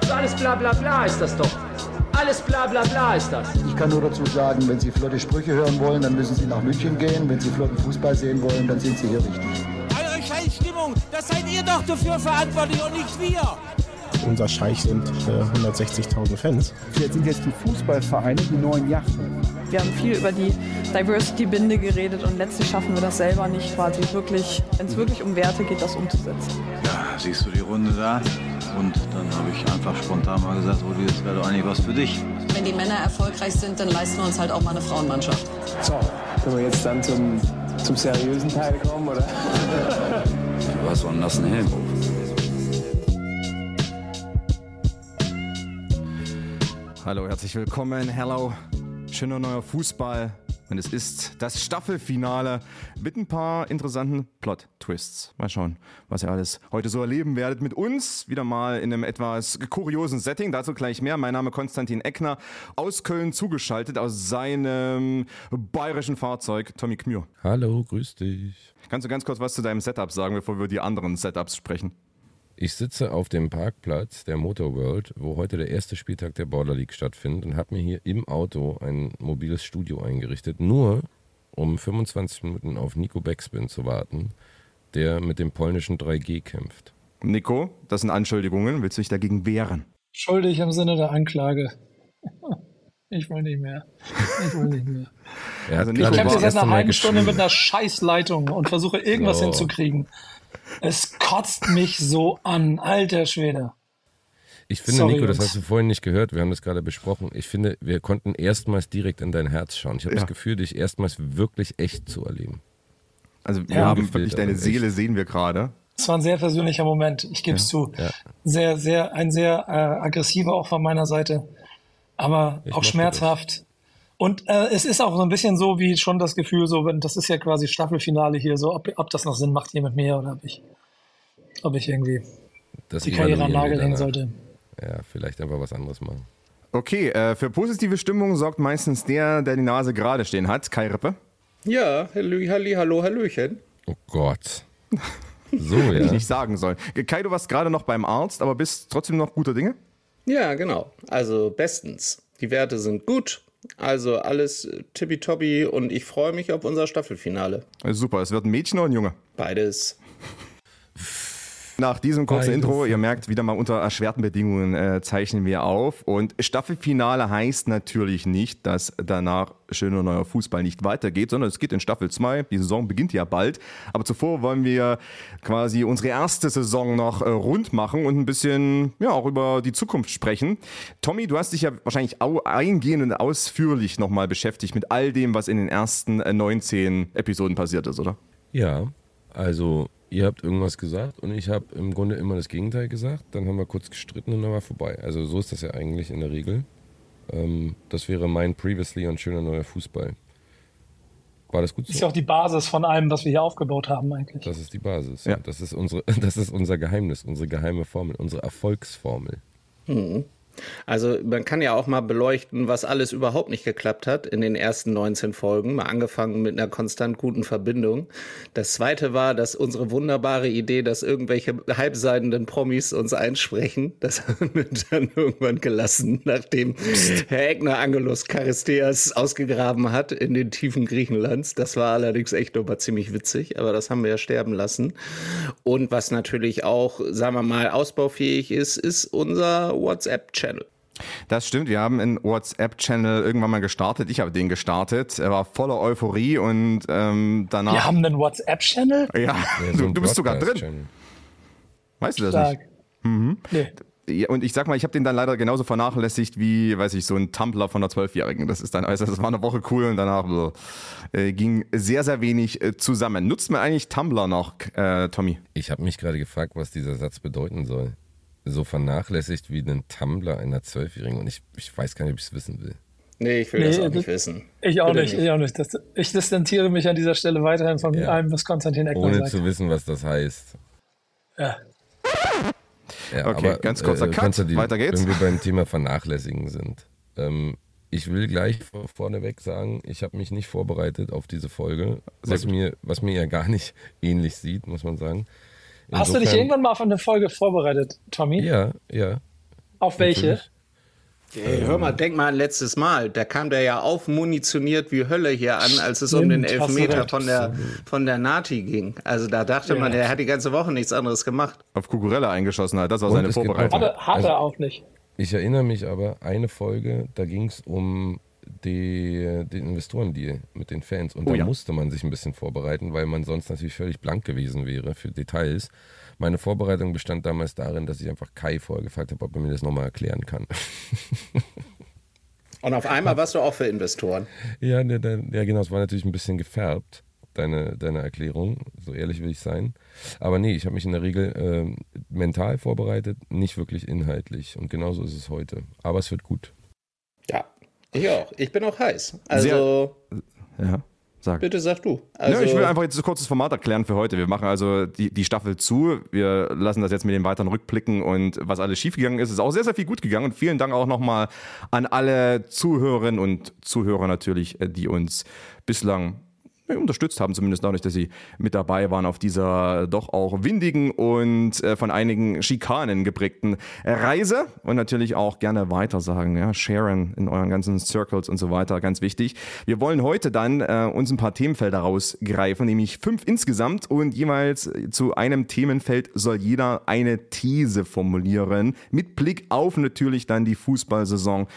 Also alles bla bla bla ist das doch. Alles bla bla bla ist das. Ich kann nur dazu sagen, wenn Sie flotte Sprüche hören wollen, dann müssen Sie nach München gehen. Wenn Sie flotten Fußball sehen wollen, dann sind Sie hier richtig. Eure Scheißstimmung, das seid ihr doch dafür verantwortlich und nicht wir. Unser Scheich sind 160.000 Fans. Jetzt sind die Fußballvereine die neuen Yachten. Wir haben viel über die Diversity-Binde geredet und letztlich schaffen wir das selber nicht, quasi wirklich, wenn es wirklich um Werte geht, das umzusetzen. Ja, siehst du die Runde da? Und dann habe ich einfach spontan mal gesagt, Rudi, das wäre doch eigentlich was für dich. Wenn die Männer erfolgreich sind, dann leisten wir uns halt auch mal eine Frauenmannschaft. So, können wir jetzt dann zum seriösen Teil kommen, oder? Du hast so einen nassen Helm auf. Hallo, herzlich willkommen. Hello. Schöner neuer Fußball. Und es ist das Staffelfinale mit ein paar interessanten Plot-Twists. Mal schauen, was ihr alles heute so erleben werdet mit uns. Wieder mal in einem etwas kuriosen Setting. Dazu gleich mehr. Mein Name ist Konstantin Eckner, aus Köln zugeschaltet, aus seinem bayerischen Fahrzeug, Tommy Kmür. Hallo, grüß dich. Kannst du ganz kurz was zu deinem Setup sagen, bevor wir die anderen Setups sprechen? Ich sitze auf dem Parkplatz der Motorworld, wo heute der erste Spieltag der Border League stattfindet, und habe mir hier im Auto ein mobiles Studio eingerichtet, nur um 25 Minuten auf Nico Backspin zu warten, der mit dem polnischen 3G kämpft. Nico, das sind Anschuldigungen. Willst du dich dagegen wehren? Schuldig im Sinne der Anklage. Ich will nicht mehr. Also ich kämpfe seit einer halben Stunde mit einer Scheißleitung und versuche irgendwas hinzukriegen. Es kotzt mich so an, alter Schwede. Ich finde, sorry, Nico, das hast du vorhin nicht gehört, wir haben das gerade besprochen. Ich finde, wir konnten erstmals direkt in dein Herz schauen. Ich habe das Gefühl, dich erstmals wirklich echt zu erleben. Also wir haben wirklich deine Seele, sehen wir gerade. Es war ein sehr persönlicher Moment, ich gebe es zu. Ja. Ein sehr aggressiver auch von meiner Seite, aber auch schmerzhaft. Und es ist auch so ein bisschen so, wie schon das Gefühl, so, das ist ja quasi Staffelfinale hier, so ob das noch Sinn macht hier mit mir oder ob ich irgendwie die Karriere am Nagel hängen sollte. Ja, vielleicht einfach was anderes machen. Okay, für positive Stimmung sorgt meistens der die Nase gerade stehen hat. Kai Rippe. Ja, hallo, hallöchen. Oh Gott. So, ja. Hätte ich nicht sagen sollen. Kai, du warst gerade noch beim Arzt, aber bist trotzdem noch guter Dinge? Ja, genau. Also bestens. Die Werte sind gut. Also alles tippitoppi und ich freue mich auf unser Staffelfinale. Super, es wird ein Mädchen oder ein Junge? Beides. Nach diesem kurzen Intro, ihr merkt, wieder mal unter erschwerten Bedingungen zeichnen wir auf. Und Staffelfinale heißt natürlich nicht, dass danach schöner neuer Fußball nicht weitergeht, sondern es geht in Staffel 2. Die Saison beginnt ja bald. Aber zuvor wollen wir quasi unsere erste Saison noch rund machen und ein bisschen auch über die Zukunft sprechen. Tommy, du hast dich ja wahrscheinlich eingehend und ausführlich nochmal beschäftigt mit all dem, was in den ersten 19 Episoden passiert ist, oder? Ja, also ihr habt irgendwas gesagt und ich habe im Grunde immer das Gegenteil gesagt. Dann haben wir kurz gestritten und dann war vorbei. Also so ist das ja eigentlich in der Regel. Das wäre mein Previously und schöner neuer Fußball. War das gut so? Das ist ja auch die Basis von allem, was wir hier aufgebaut haben eigentlich. Das ist die Basis. Ja. Das ist unser Geheimnis, unsere geheime Formel, unsere Erfolgsformel. Also man kann ja auch mal beleuchten, was alles überhaupt nicht geklappt hat in den ersten 19 Folgen. Mal angefangen mit einer konstant guten Verbindung. Das zweite war, dass unsere wunderbare Idee, dass irgendwelche halbseidenden Promis uns einsprechen, das haben wir dann irgendwann gelassen, nachdem Herr Egner Angelos Charisteas ausgegraben hat in den Tiefen Griechenlands. Das war allerdings echt nochmal ziemlich witzig, aber das haben wir ja sterben lassen. Und was natürlich auch, sagen wir mal, ausbaufähig ist, ist unser WhatsApp-Channel. Das stimmt, wir haben einen WhatsApp-Channel irgendwann mal gestartet. Ich habe den gestartet. Er war voller Euphorie und danach... Wir haben einen WhatsApp-Channel? Ja, so du bist sogar drin. Weißt du das nicht? Nee. Ja, und ich sag mal, ich habe den dann leider genauso vernachlässigt wie, weiß ich, so ein Tumblr von einer 12-Jährigen. Das ist dann, also das war eine Woche cool und danach ging sehr, sehr wenig zusammen. Nutzt man eigentlich Tumblr noch, Tommy? Ich habe mich gerade gefragt, was dieser Satz bedeuten soll. So vernachlässigt wie einen Tumblr einer 12-Jährigen und ich weiß gar nicht, ob ich es wissen will. Nee, ich will das auch nicht wissen. Ich auch nicht. Ich distanziere mich an dieser Stelle weiterhin von allem, was Konstantin Eckner sagt. Ohne zu wissen, was das heißt. Ja. Ja, okay, aber, ganz kurzer Cut, weiter geht's. Wenn wir beim Thema Vernachlässigen sind. Ich will gleich vorneweg sagen, ich habe mich nicht vorbereitet auf diese Folge, was mir ja gar nicht ähnlich sieht, muss man sagen. Hast du dich irgendwann mal auf eine Folge vorbereitet, Tommy? Ja. Auf welche? Hey, hör mal, denk mal an letztes Mal. Da kam der ja aufmunitioniert wie Hölle hier an, als es um den Elfmeter von der Nati ging. Also da dachte man, er hat die ganze Woche nichts anderes gemacht. Auf Cucurella eingeschossen hat, das war seine Vorbereitung. Hat er auch nicht. Ich erinnere mich aber, eine Folge, da ging es um den Investorendeal mit den Fans. Und da musste man sich ein bisschen vorbereiten, weil man sonst natürlich völlig blank gewesen wäre für Details. Meine Vorbereitung bestand damals darin, dass ich einfach Kai vorgefragt habe, ob er mir das nochmal erklären kann. Und auf einmal warst du auch für Investoren. Ja, genau, es war natürlich ein bisschen gefärbt, deine Erklärung, so ehrlich will ich sein. Aber nee, ich habe mich in der Regel mental vorbereitet, nicht wirklich inhaltlich. Und genauso ist es heute. Aber es wird gut. Ja, ich auch. Ich bin auch heiß. Also, sag. Bitte sag du. Also, ich will einfach jetzt ein kurzes Format erklären für heute. Wir machen also die Staffel zu. Wir lassen das jetzt mit den weiteren Rückblicken und was alles schiefgegangen ist. Es ist auch sehr, sehr viel gut gegangen. Und vielen Dank auch nochmal an alle Zuhörerinnen und Zuhörer natürlich, die uns bislang unterstützt haben, zumindest dadurch, dass sie mit dabei waren auf dieser doch auch windigen und von einigen Schikanen geprägten Reise und natürlich auch gerne weitersagen, ja, sharen in euren ganzen Circles und so weiter, ganz wichtig. Wir wollen heute dann uns ein paar Themenfelder rausgreifen, nämlich 5 insgesamt und jeweils zu einem Themenfeld soll jeder eine These formulieren, mit Blick auf natürlich dann die Fußballsaison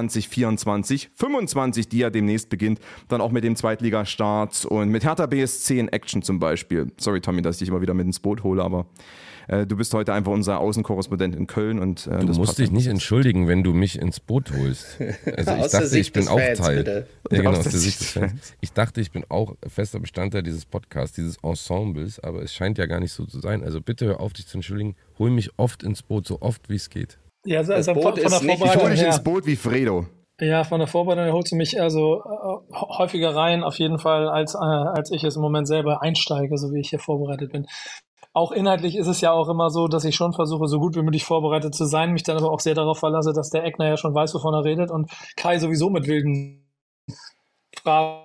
2024-25, die ja demnächst beginnt, dann auch mit dem Zweitligastart und mit Hertha BSC in Action zum Beispiel. Sorry, Tommy, dass ich dich immer wieder mit ins Boot hole, aber du bist heute einfach unser Außenkorrespondent in Köln. Und du musst dich nicht entschuldigen, wenn du mich ins Boot holst. Also ich dachte, ich bin auch Teil. Ja, genau, aus der Sicht des Fans. Ich dachte, ich bin auch fester Bestandteil dieses Podcasts, dieses Ensembles, aber es scheint ja gar nicht so zu sein. Also bitte hör auf, dich zu entschuldigen. Hol mich oft ins Boot, so oft wie es geht. Ja, also das Boot von der Ich hole dich ins Boot wie Fredo. Ja, von der Vorbereitung holst du mich also häufiger rein, auf jeden Fall, als ich es im Moment selber einsteige, so wie ich hier vorbereitet bin. Auch inhaltlich ist es ja auch immer so, dass ich schon versuche, so gut wie möglich vorbereitet zu sein, mich dann aber auch sehr darauf verlasse, dass der Eckner ja schon weiß, wovon er redet und Kai sowieso mit wilden Fragen.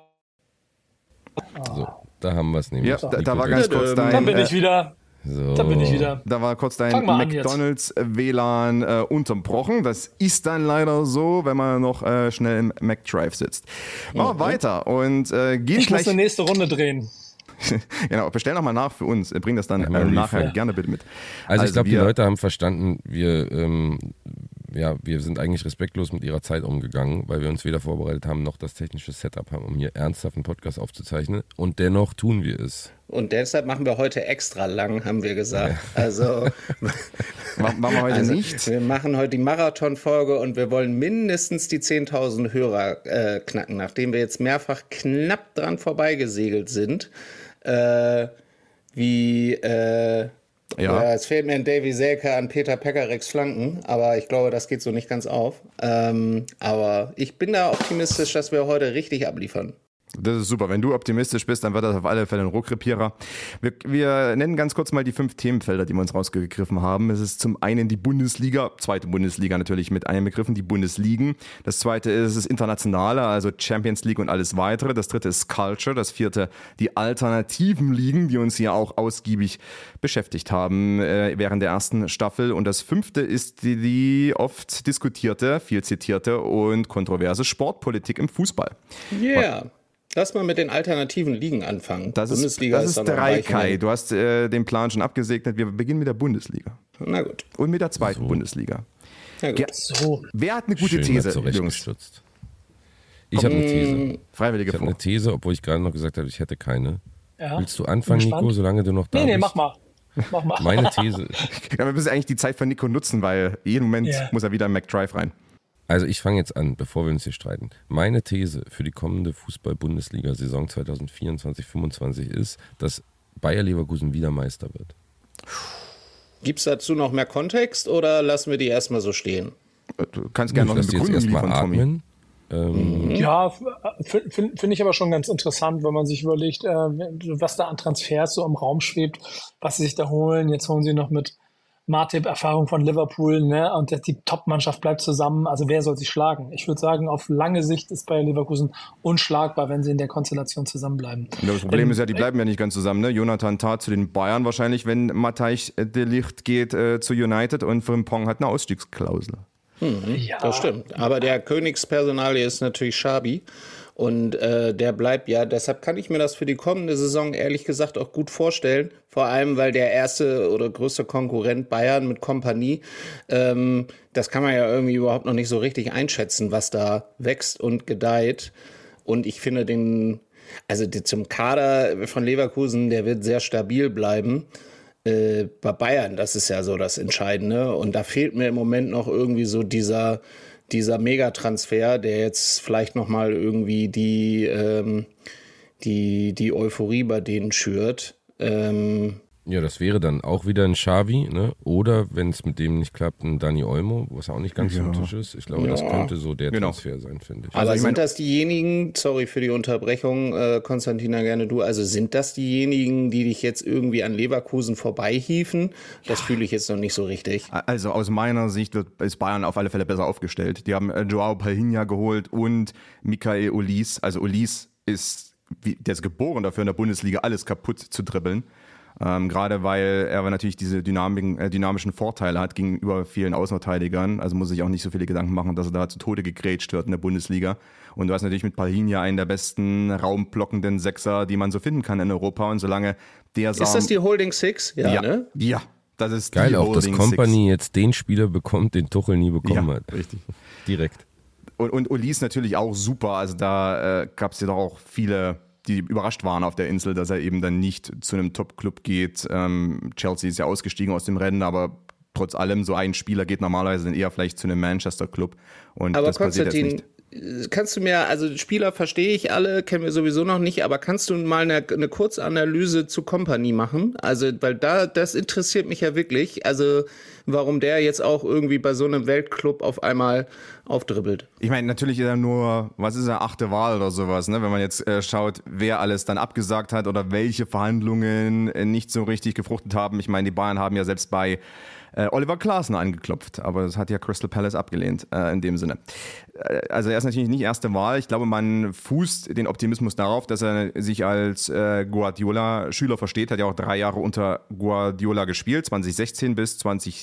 So, da haben wir es nämlich. Ja, da war ganz kurz dein... Dann bin ich wieder... So. Da bin ich wieder. Da war kurz dein McDonalds-WLAN unterbrochen. Das ist dann leider so, wenn man noch schnell im McDrive sitzt. Machen wir weiter und gehen ich gleich... muss eine nächste Runde drehen. Genau, bestell nochmal nach für uns. Bring das dann nachher gerne bitte mit. Also ich glaube, die Leute haben verstanden, wir sind eigentlich respektlos mit ihrer Zeit umgegangen, weil wir uns weder vorbereitet haben, noch das technische Setup haben, um hier ernsthaft einen Podcast aufzuzeichnen. Und dennoch tun wir es. Und deshalb machen wir heute extra lang, haben wir gesagt. Ja. Also machen wir heute nicht. Wir machen heute die Marathonfolge und wir wollen mindestens die 10.000 Hörer knacken, nachdem wir jetzt mehrfach knapp dran vorbeigesegelt sind. Es fehlt mir ein Davy Selke an Peter Pekarex Flanken, aber ich glaube, das geht so nicht ganz auf. Aber ich bin da optimistisch, dass wir heute richtig abliefern. Das ist super. Wenn du optimistisch bist, dann wird das auf alle Fälle ein Rohrkrepierer. Wir nennen ganz kurz mal die 5 Themenfelder, die wir uns rausgegriffen haben. Es ist zum einen die Bundesliga, zweite Bundesliga natürlich mit einbegriffen, die Bundesligen. Das zweite ist das Internationale, also Champions League und alles weitere. Das dritte ist Culture. Das vierte die alternativen Ligen, die uns hier auch ausgiebig beschäftigt haben während der ersten Staffel. Und das 5. ist die oft diskutierte, viel zitierte und kontroverse Sportpolitik im Fußball. Yeah. Lass mal mit den alternativen Ligen anfangen. Das ist 3, Kai. Du hast den Plan schon abgesegnet. Wir beginnen mit der Bundesliga. Na gut. Und mit der zweiten Bundesliga. Na gut. Wer hat eine gute These, Jungs? Ich habe eine These. Freiwillige Ich habe eine These, obwohl ich gerade noch gesagt habe, ich hätte keine. Ja. Willst du anfangen, Nico, solange du noch da bist? Nee, mach mal. Meine These. Ja, wir müssen eigentlich die Zeit von Nico nutzen, weil jeden Moment muss er wieder in McDrive rein. Also ich fange jetzt an, bevor wir uns hier streiten. Meine These für die kommende Fußball-Bundesliga-Saison 2024-25 ist, dass Bayer Leverkusen wieder Meister wird. Gibt es dazu noch mehr Kontext oder lassen wir die erstmal so stehen? Du kannst gerne noch eine Begründung liefern, Tommy. Ja, finde ich aber schon ganz interessant, wenn man sich überlegt, was da an Transfers so im Raum schwebt, was sie sich da holen. Jetzt holen sie noch mit Martip-Erfahrung von Liverpool, ne? Und die Top-Mannschaft bleibt zusammen. Also wer soll sich schlagen? Ich würde sagen, auf lange Sicht ist Bayer Leverkusen unschlagbar, wenn sie in der Konstellation zusammenbleiben. Das Problem ist ja, die bleiben ja nicht ganz zusammen. Ne? Jonathan Tah zu den Bayern wahrscheinlich, wenn Matthijs de Ligt geht zu United, und Frimpong hat eine Ausstiegsklausel. Ja. Das stimmt. Aber der Königspersonalie ist natürlich Xabi. Und der bleibt ja, deshalb kann ich mir das für die kommende Saison ehrlich gesagt auch gut vorstellen. Vor allem, weil der erste oder größte Konkurrent Bayern mit Kompanie, das kann man ja irgendwie überhaupt noch nicht so richtig einschätzen, was da wächst und gedeiht. Und ich finde zum Kader von Leverkusen, der wird sehr stabil bleiben. Bei Bayern, das ist ja so das Entscheidende. Und da fehlt mir im Moment noch irgendwie so dieser Megatransfer, der jetzt vielleicht nochmal irgendwie die Euphorie bei denen schürt. Ja, das wäre dann auch wieder ein Xavi, ne? Oder, wenn es mit dem nicht klappt, ein Dani Olmo, was auch nicht ganz vom Tisch ist. Ich glaube, das könnte so der Transfer sein, finde ich. Aber sind das diejenigen, sorry für die Unterbrechung, Konstantina, gerne du, also sind das diejenigen, die dich jetzt irgendwie an Leverkusen vorbeihiefen? Das fühle ich jetzt noch nicht so richtig. Also aus meiner Sicht ist Bayern auf alle Fälle besser aufgestellt. Die haben Joao Palhinha geholt und Michael Olise. Also Olise der ist geboren dafür, in der Bundesliga alles kaputt zu dribbeln. Gerade weil er natürlich diese dynamischen Vorteile hat gegenüber vielen Außenverteidigern. Also muss sich auch nicht so viele Gedanken machen, dass er da zu Tode gegrätscht wird in der Bundesliga. Und du hast natürlich mit Palhinha einen der besten raumblockenden Sechser, die man so finden kann in Europa. Und solange der Ist das die Holding Six? Ja, ne? Ja, das ist geil, die auch dass Kompany jetzt den Spieler bekommt, den Tuchel nie bekommen hat. Richtig. Direkt. Und Olise natürlich auch super. Also da gab es ja doch auch viele, die überrascht waren auf der Insel, dass er eben dann nicht zu einem Top-Club geht. Chelsea ist ja ausgestiegen aus dem Rennen, aber trotz allem, so ein Spieler geht normalerweise dann eher vielleicht zu einem Manchester-Club. Und aber das passiert jetzt nicht. Kannst du mir, also Spieler verstehe ich alle, kennen wir sowieso noch nicht, aber kannst du mal eine Kurzanalyse zu Kompany machen? Also, weil das interessiert mich ja wirklich. Also, warum der jetzt auch irgendwie bei so einem Weltclub auf einmal aufdribbelt. Ich meine, natürlich ist er nur, 8. Wahl oder sowas, ne? Wenn man jetzt schaut, wer alles dann abgesagt hat oder welche Verhandlungen nicht so richtig gefruchtet haben. Ich meine, die Bayern haben ja selbst bei Oliver Glasner angeklopft, aber das hat ja Crystal Palace abgelehnt, in dem Sinne. Also er ist natürlich nicht erste Wahl. Ich glaube, man fußt den Optimismus darauf, dass er sich als Guardiola-Schüler versteht. Hat ja auch 3 Jahre unter Guardiola gespielt, 2016 bis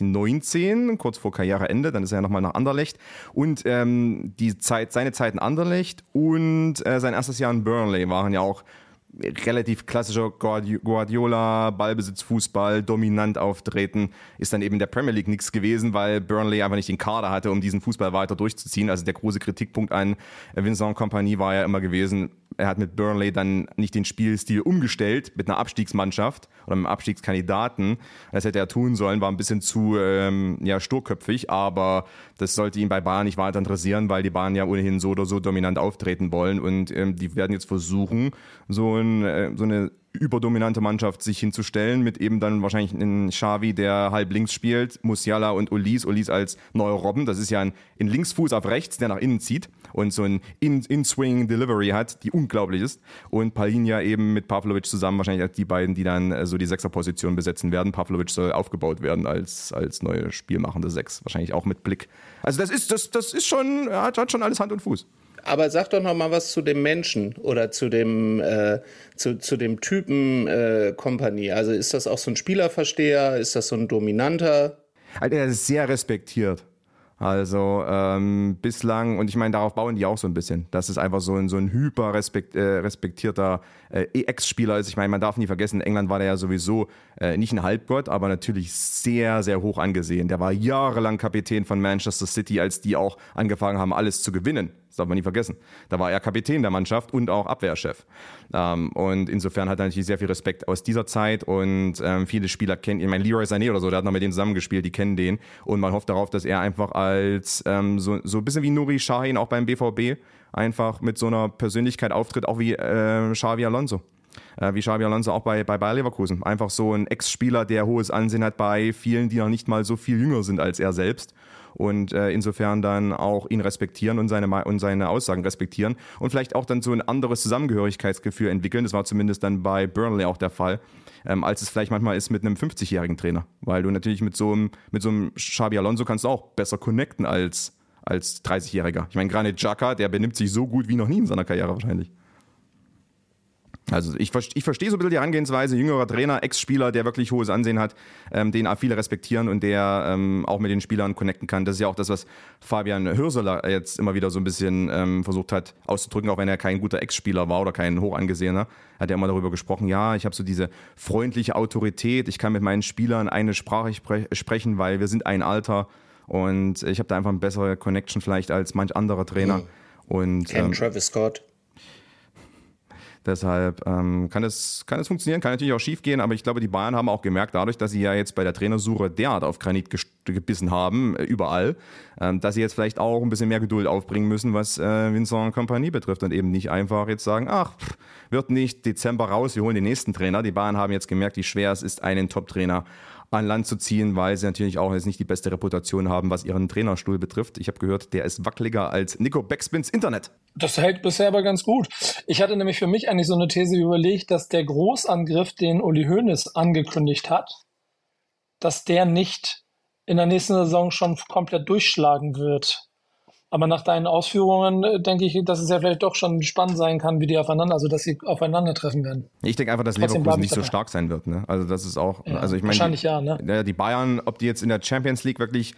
2019, kurz vor Karriereende. Dann ist er ja nochmal nach Anderlecht. Und seine Zeit in Anderlecht und sein erstes Jahr in Burnley waren ja auch relativ klassischer Guardiola, Ballbesitzfußball, dominant auftreten, ist dann eben der Premier League nichts gewesen, weil Burnley einfach nicht den Kader hatte, um diesen Fußball weiter durchzuziehen. Also der große Kritikpunkt an Vincent Kompany war ja immer gewesen, er hat mit Burnley dann nicht den Spielstil umgestellt mit einer Abstiegsmannschaft oder einem Abstiegskandidaten. Das hätte er tun sollen, war ein bisschen zu sturköpfig, aber das sollte ihn bei Bayern nicht weiter interessieren, weil die Bayern ja ohnehin so oder so dominant auftreten wollen und die werden jetzt versuchen, so eine überdominante Mannschaft sich hinzustellen, mit eben dann wahrscheinlich einen Xavi, der halb links spielt, Musiala und Olise als neuer Robben. Das ist ja ein Linksfuß auf rechts, der nach innen zieht und so ein In-Swing-Delivery hat, die unglaublich ist. Und Palhinha eben mit Pavlovic zusammen wahrscheinlich als die beiden, die dann so die Sechserposition besetzen werden. Pavlovic soll aufgebaut werden als neue spielmachende Sechs, wahrscheinlich auch mit Blick. Also das ist schon, hat schon alles Hand und Fuß. Aber sag doch noch mal was zu dem Menschen oder zu dem Typen Kompany. Also ist das auch so ein Spielerversteher? Ist das so ein Dominanter? Also er ist sehr respektiert. Also bislang, und ich meine, darauf bauen die auch so ein bisschen, dass es einfach so ein hyper respektierter Ex-Spieler ist. Ich meine, man darf nie vergessen, in England war der ja sowieso nicht ein Halbgott, aber natürlich sehr, sehr hoch angesehen. Der war jahrelang Kapitän von Manchester City, als die auch angefangen haben, alles zu gewinnen. Das darf man nie vergessen. Da war er Kapitän der Mannschaft und auch Abwehrchef. Und insofern hat er natürlich sehr viel Respekt aus dieser Zeit und viele Spieler kennen ihn. Ich meine, Leroy Sané oder so, der hat noch mit denen zusammengespielt, die kennen den. Und man hofft darauf, dass er einfach als so ein bisschen wie Nuri Sahin auch beim BVB einfach mit so einer Persönlichkeit auftritt, auch wie Xabi Alonso. Wie Xabi Alonso auch bei Bayer Leverkusen. Einfach so ein Ex-Spieler, der hohes Ansehen hat bei vielen, die noch nicht mal so viel jünger sind als er selbst. und insofern dann auch ihn respektieren und seine Aussagen respektieren und vielleicht auch dann so ein anderes Zusammengehörigkeitsgefühl entwickeln. Das war zumindest dann bei Burnley auch der Fall, als es vielleicht manchmal ist mit einem 50-jährigen Trainer, weil du natürlich mit so einem Xabi Alonso kannst du auch besser connecten als 30-Jähriger. Ich meine, Granit Xhaka, der benimmt sich so gut wie noch nie in seiner Karriere wahrscheinlich. Also ich verstehe so ein bisschen die Herangehensweise, jüngerer Trainer, Ex-Spieler, der wirklich hohes Ansehen hat, den auch viele respektieren und der auch mit den Spielern connecten kann. Das ist ja auch das, was Fabian Hürseler jetzt immer wieder so ein bisschen versucht hat auszudrücken, auch wenn er kein guter Ex-Spieler war oder kein hochangesehener. Hat er immer darüber gesprochen, ja, ich habe so diese freundliche Autorität, ich kann mit meinen Spielern eine Sprache sprechen, weil wir sind ein Alter und ich habe da einfach eine bessere Connection vielleicht als manch anderer Trainer. Und Travis Scott. Deshalb kann es funktionieren, kann natürlich auch schief gehen, aber ich glaube, die Bayern haben auch gemerkt, dadurch, dass sie ja jetzt bei der Trainersuche derart auf Granit gebissen haben, überall, dass sie jetzt vielleicht auch ein bisschen mehr Geduld aufbringen müssen, was Vincent Kompany betrifft und eben nicht einfach jetzt sagen, wird nicht Dezember raus, wir holen den nächsten Trainer. Die Bayern haben jetzt gemerkt, wie schwer es ist, einen Top-Trainer an Land zu ziehen, weil sie natürlich auch jetzt nicht die beste Reputation haben, was ihren Trainerstuhl betrifft. Ich habe gehört, der ist wackeliger als Nico Backspins Internet. Das hält bisher aber ganz gut. Ich hatte nämlich für mich eigentlich so eine These überlegt, dass der Großangriff, den Uli Hoeneß angekündigt hat, dass der nicht in der nächsten Saison schon komplett durchschlagen wird. Aber nach deinen Ausführungen denke ich, dass es ja vielleicht doch schon spannend sein kann, wie die dass sie aufeinandertreffen werden. Ich denke einfach, dass Leverkusen nicht so stark sein wird. Ne? Also das ist auch, ja, also ich meine, wahrscheinlich ne? Die Bayern, ob die jetzt in der Champions League wirklich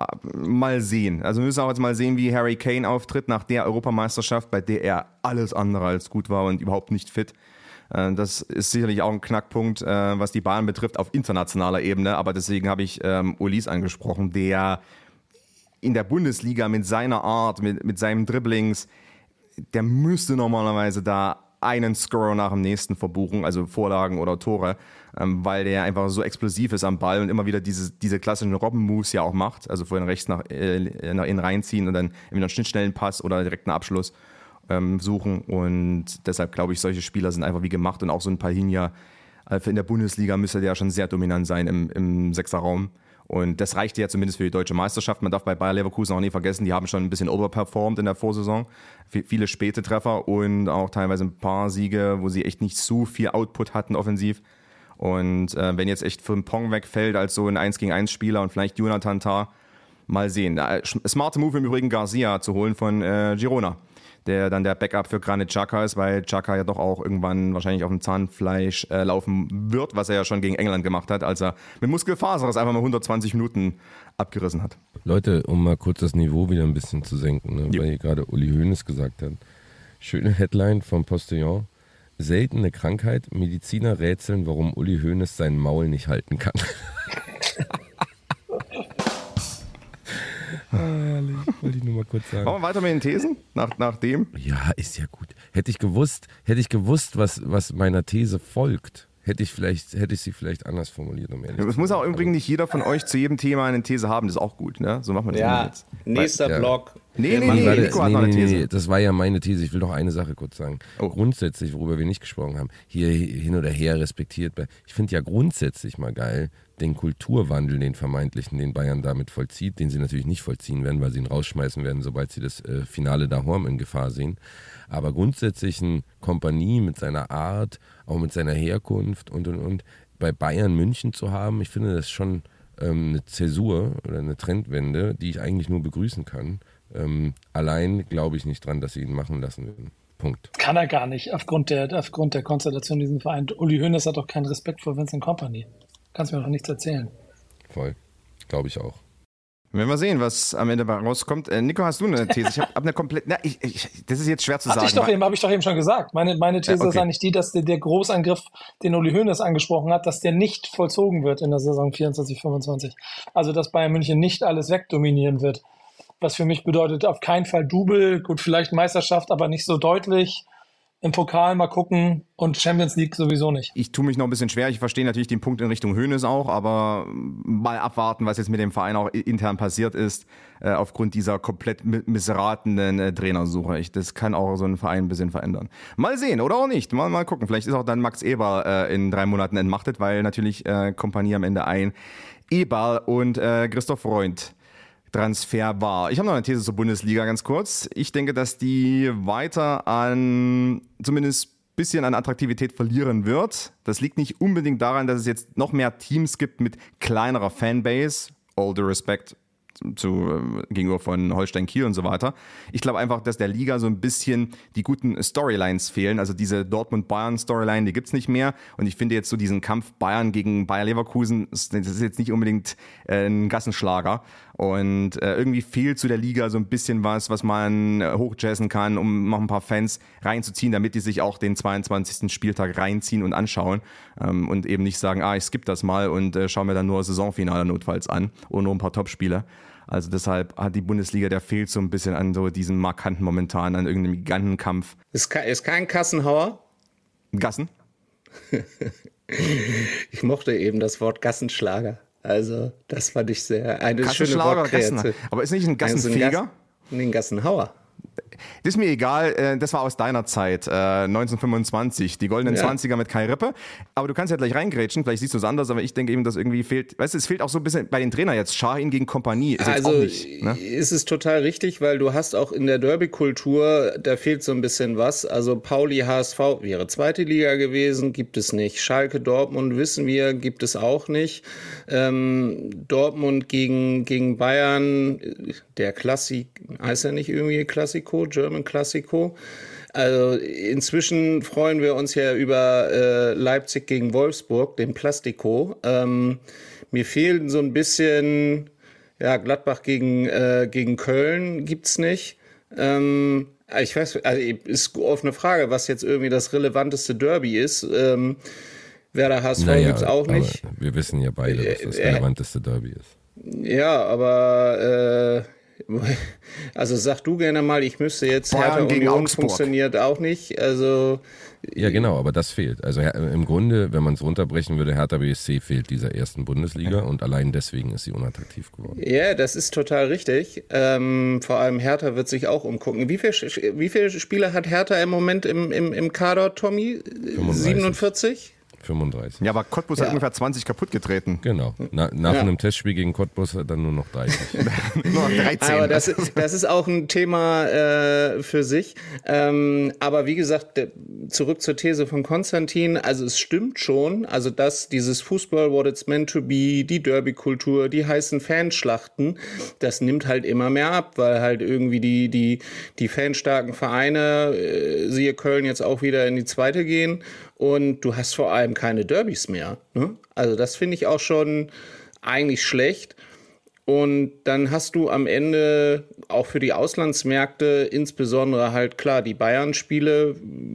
mal sehen. Also wir müssen auch jetzt mal sehen, wie Harry Kane auftritt nach der Europameisterschaft, bei der er alles andere als gut war und überhaupt nicht fit. Das ist sicherlich auch ein Knackpunkt, was die Bayern betrifft auf internationaler Ebene. Aber deswegen habe ich Ulis angesprochen, der in der Bundesliga mit seiner Art, mit seinen Dribblings, der müsste normalerweise da einen Scorer nach dem nächsten verbuchen, also Vorlagen oder Tore, weil der einfach so explosiv ist am Ball und immer wieder diese klassischen Robben-Moves ja auch macht, also vorhin rechts nach innen reinziehen und dann wieder einen Schnittstellenpass oder direkt einen Abschluss suchen und deshalb glaube ich, solche Spieler sind einfach wie gemacht und auch so ein Palhinha in der Bundesliga müsste der schon sehr dominant sein im Sechserraum. Und das reichte ja zumindest für die deutsche Meisterschaft. Man darf bei Bayer Leverkusen auch nie vergessen, die haben schon ein bisschen overperformed in der Vorsaison. Viele späte Treffer und auch teilweise ein paar Siege, wo sie echt nicht so viel Output hatten offensiv. Und wenn jetzt echt Frimpong wegfällt als so ein 1-gegen-1 Spieler und vielleicht Jonathan Tah, mal sehen. Smarte Move im Übrigen Garcia zu holen von Girona, der dann der Backup für Granit Xhaka ist, weil Xhaka ja doch auch irgendwann wahrscheinlich auf dem Zahnfleisch laufen wird, was er ja schon gegen England gemacht hat, als er mit Muskelfaser einfach mal 120 Minuten abgerissen hat. Leute, um mal kurz das Niveau wieder ein bisschen zu senken, ne, weil hier gerade Uli Hoeneß gesagt hat. Schöne Headline vom Postillon. Seltene Krankheit, Mediziner rätseln, warum Uli Hoeneß sein Maul nicht halten kann. Herrlich, wollte ich nur mal kurz sagen. Machen wir weiter mit den Thesen? Nach dem? Ja, ist ja gut. Hätte ich gewusst, was meiner These folgt, hätte ich sie vielleicht anders formuliert. Es muss auch übrigens nicht jeder von euch zu jedem Thema eine These haben, das ist auch gut, ne? So machen wir das jetzt. Nächster Block. Nico hat noch eine These. Nee, das war ja meine These. Ich will noch eine Sache kurz sagen. Grundsätzlich, worüber wir nicht gesprochen haben, hier hin oder her respektiert. Ich finde ja grundsätzlich mal geil, den Kulturwandel, den vermeintlichen, den Bayern damit vollzieht, den sie natürlich nicht vollziehen werden, weil sie ihn rausschmeißen werden, sobald sie das Finale daheim in Gefahr sehen. Aber grundsätzlich eine Kompanie mit seiner Art, auch mit seiner Herkunft und bei Bayern München zu haben, ich finde das schon eine Zäsur oder eine Trendwende, die ich eigentlich nur begrüßen kann. Allein glaube ich nicht dran, dass sie ihn machen lassen würden. Punkt. Kann er gar nicht, aufgrund der Konstellation in diesem Verein. Uli Hoeneß hat doch keinen Respekt vor Vincent Kompany. Kannst mir doch nichts erzählen. Voll. Glaube ich auch. Werden wir sehen, was am Ende rauskommt. Nico, hast du eine These? Ich habe eine komplett. Das ist jetzt schwer zu sagen. Habe ich doch eben schon gesagt. Meine These ist eigentlich die, dass der Großangriff, den Uli Hoeneß angesprochen hat, dass der nicht vollzogen wird in der Saison 24/25. Also, dass Bayern München nicht alles wegdominieren wird. Was für mich bedeutet, auf keinen Fall Double, gut, vielleicht Meisterschaft, aber nicht so deutlich. Im Pokal mal gucken und Champions League sowieso nicht. Ich tue mich noch ein bisschen schwer. Ich verstehe natürlich den Punkt in Richtung Hoeneß auch, aber mal abwarten, was jetzt mit dem Verein auch intern passiert ist, aufgrund dieser komplett missratenen Trainersuche. Das kann auch so einen Verein ein bisschen verändern. Mal sehen oder auch nicht. Mal gucken. Vielleicht ist auch dann Max Eberl in 3 Monaten entmachtet, weil natürlich Kompanie am Ende ein Eberl und Christoph Freund Transfer war. Ich habe noch eine These zur Bundesliga ganz kurz. Ich denke, dass die weiter zumindest ein bisschen an Attraktivität verlieren wird. Das liegt nicht unbedingt daran, dass es jetzt noch mehr Teams gibt mit kleinerer Fanbase. All due respect gegenüber von Holstein Kiel und so weiter. Ich glaube einfach, dass der Liga so ein bisschen die guten Storylines fehlen. Also diese Dortmund-Bayern-Storyline, die gibt's nicht mehr. Und ich finde jetzt so diesen Kampf Bayern gegen Bayer Leverkusen, das ist jetzt nicht unbedingt ein Gassenschlager. Und irgendwie fehlt zu der Liga so ein bisschen was man hochjazzen kann, um noch ein paar Fans reinzuziehen, damit die sich auch den 22. Spieltag reinziehen und anschauen. Und eben nicht sagen, ich skippe das mal und schaue mir dann nur Saisonfinale notfalls an oder nur ein paar Topspiele. Also deshalb hat die Bundesliga, der fehlt so ein bisschen an so diesem markanten momentan, an irgendeinem Gigantenkampf. Ist kein Kassenhauer? Gassen? Ich mochte eben das Wort Gassenschlager. Also das fand ich eine schöne Wortkreation. Aber ist nicht ein Gassenfeger? Ein Gassenhauer. Das ist mir egal, das war aus deiner Zeit, 1925, die goldenen 20er mit Kai Rippe. Aber du kannst ja gleich reingrätschen, vielleicht siehst du es anders, aber ich denke eben, dass irgendwie fehlt, weißt du, es fehlt auch so ein bisschen bei den Trainern jetzt, Şahin gegen Kompanie. Ist also auch nicht, ne? Ist es total richtig, weil du hast auch in der Derby-Kultur, da fehlt so ein bisschen was. Also Pauli, HSV wäre zweite Liga gewesen, gibt es nicht. Schalke, Dortmund, wissen wir, gibt es auch nicht. Dortmund gegen Bayern, der Klassik, heißt ja nicht irgendwie Klassiko, German Klassiko. Also inzwischen freuen wir uns ja über Leipzig gegen Wolfsburg, den Plastiko. Mir fehlen so ein bisschen, Gladbach gegen Köln gibt's nicht. Ich weiß, also ist offene Frage, was jetzt irgendwie das relevanteste Derby ist. Werder HSV gibt's auch nicht. Wir wissen ja beide, was das relevanteste Derby ist. Ja, aber also sag du gerne mal, ich müsste jetzt Hertha Union funktioniert auch nicht. Also ja, genau, aber das fehlt. Also im Grunde, wenn man es runterbrechen würde, Hertha BSC fehlt dieser ersten Bundesliga und allein deswegen ist sie unattraktiv geworden. Ja, das ist total richtig. Vor allem Hertha wird sich auch umgucken. Wie viele Spieler hat Hertha im Moment im Kader, Tommy? 35. 47? 35. Ja, aber Cottbus hat ungefähr 20 kaputt getreten. Genau. Nach einem Testspiel gegen Cottbus dann nur noch 30. Nur noch 13. Aber das ist auch ein Thema für sich. Aber wie gesagt, zurück zur These von Konstantin. Also es stimmt schon, also dass dieses Fußball, what it's meant to be, die Derby-Kultur, die heißen Fanschlachten, das nimmt halt immer mehr ab, weil halt irgendwie die fanstarken Vereine, siehe Köln, jetzt auch wieder in die zweite gehen. Und du hast vor allem keine Derbys mehr. Ne? Also das finde ich auch schon eigentlich schlecht. Und dann hast du am Ende auch für die Auslandsmärkte insbesondere halt klar die Bayern-Spiele,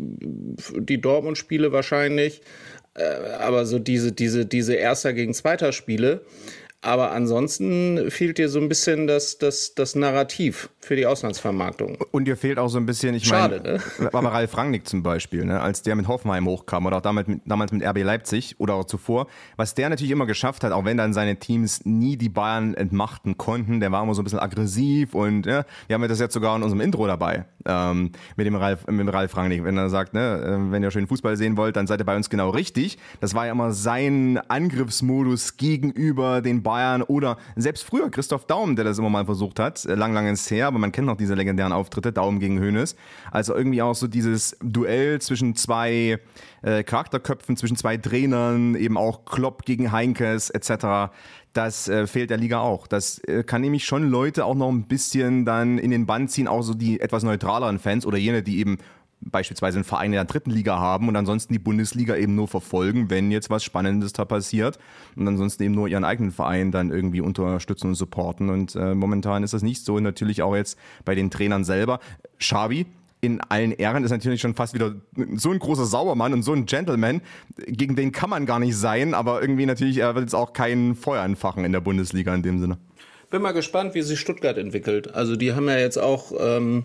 die Dortmund-Spiele wahrscheinlich, aber so diese Erster gegen Zweiter Spiele. Aber ansonsten fehlt dir so ein bisschen das Narrativ für die Auslandsvermarktung. Und dir fehlt auch so ein bisschen, ich meine, aber Ralf Rangnick zum Beispiel, ne, als der mit Hoffenheim hochkam oder auch damals mit RB Leipzig oder auch zuvor, was der natürlich immer geschafft hat, auch wenn dann seine Teams nie die Bayern entmachten konnten, der war immer so ein bisschen aggressiv und wir haben das jetzt sogar in unserem Intro dabei, mit dem Ralf Rangnick, wenn er sagt, ne, wenn ihr schön Fußball sehen wollt, dann seid ihr bei uns genau richtig. Das war ja immer sein Angriffsmodus gegenüber den Bayern oder selbst früher Christoph Daum, der das immer mal versucht hat, lang ist her, aber man kennt noch diese legendären Auftritte, Daum gegen Hoeneß. Also irgendwie auch so dieses Duell zwischen zwei Charakterköpfen, zwischen zwei Trainern, eben auch Klopp gegen Heinkes etc., das fehlt der Liga auch. Das kann nämlich schon Leute auch noch ein bisschen dann in den Bann ziehen, auch so die etwas neutraleren Fans oder jene, die eben beispielsweise einen Verein in der dritten Liga haben und ansonsten die Bundesliga eben nur verfolgen, wenn jetzt was Spannendes da passiert und ansonsten eben nur ihren eigenen Verein dann irgendwie unterstützen und supporten und momentan ist das nicht so. Und natürlich auch jetzt bei den Trainern selber. Xavi in allen Ehren ist natürlich schon fast wieder so ein großer Saubermann und so ein Gentleman, gegen den kann man gar nicht sein, aber irgendwie natürlich, er wird jetzt auch kein Feuer entfachen in der Bundesliga in dem Sinne. Bin mal gespannt, wie sich Stuttgart entwickelt. Also die haben ja jetzt auch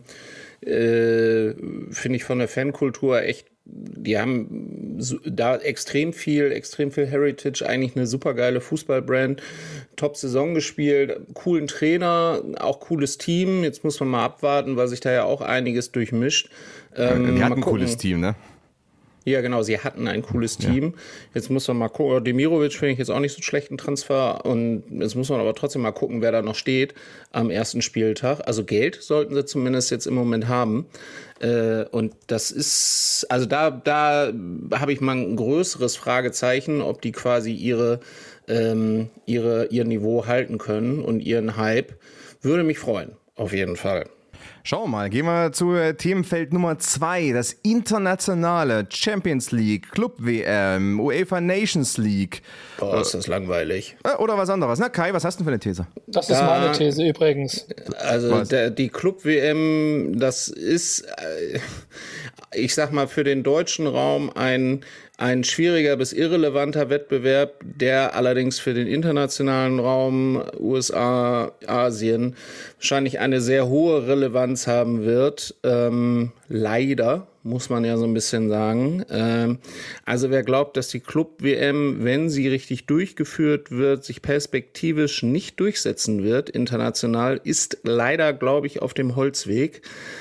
finde ich von der Fankultur echt, die haben da extrem viel Heritage, eigentlich eine supergeile Fußballbrand, Top-Saison gespielt, coolen Trainer, auch cooles Team. Jetzt muss man mal abwarten, weil sich da ja auch einiges durchmischt. Die hatten ein cooles Team, ne? Ja, genau, sie hatten ein cooles Team. Jetzt muss man mal gucken, Demirovic finde ich jetzt auch nicht so einen schlechten Transfer und jetzt muss man aber trotzdem mal gucken, wer da noch steht am ersten Spieltag. Also Geld sollten sie zumindest jetzt im Moment haben. Und das ist, also da habe ich mal ein größeres Fragezeichen, ob die quasi ihr Niveau halten können und ihren Hype. Würde mich freuen, auf jeden Fall. Schauen wir mal, gehen wir zu Themenfeld Nummer 2, das internationale Champions League, Club WM, UEFA Nations League. Oh, ist das langweilig. Oder was anderes. Na Kai, was hast du für eine These? Das ist meine These übrigens. Also die Club WM, das ist, ich sag mal, für den deutschen Raum ein schwieriger bis irrelevanter Wettbewerb, der allerdings für den internationalen Raum, USA, Asien, wahrscheinlich eine sehr hohe Relevanz haben wird. Leider, muss man ja so ein bisschen sagen. Also wer glaubt, dass die Club-WM, wenn sie richtig durchgeführt wird, sich perspektivisch nicht durchsetzen wird, international, ist leider, glaube ich, auf dem Holzweg.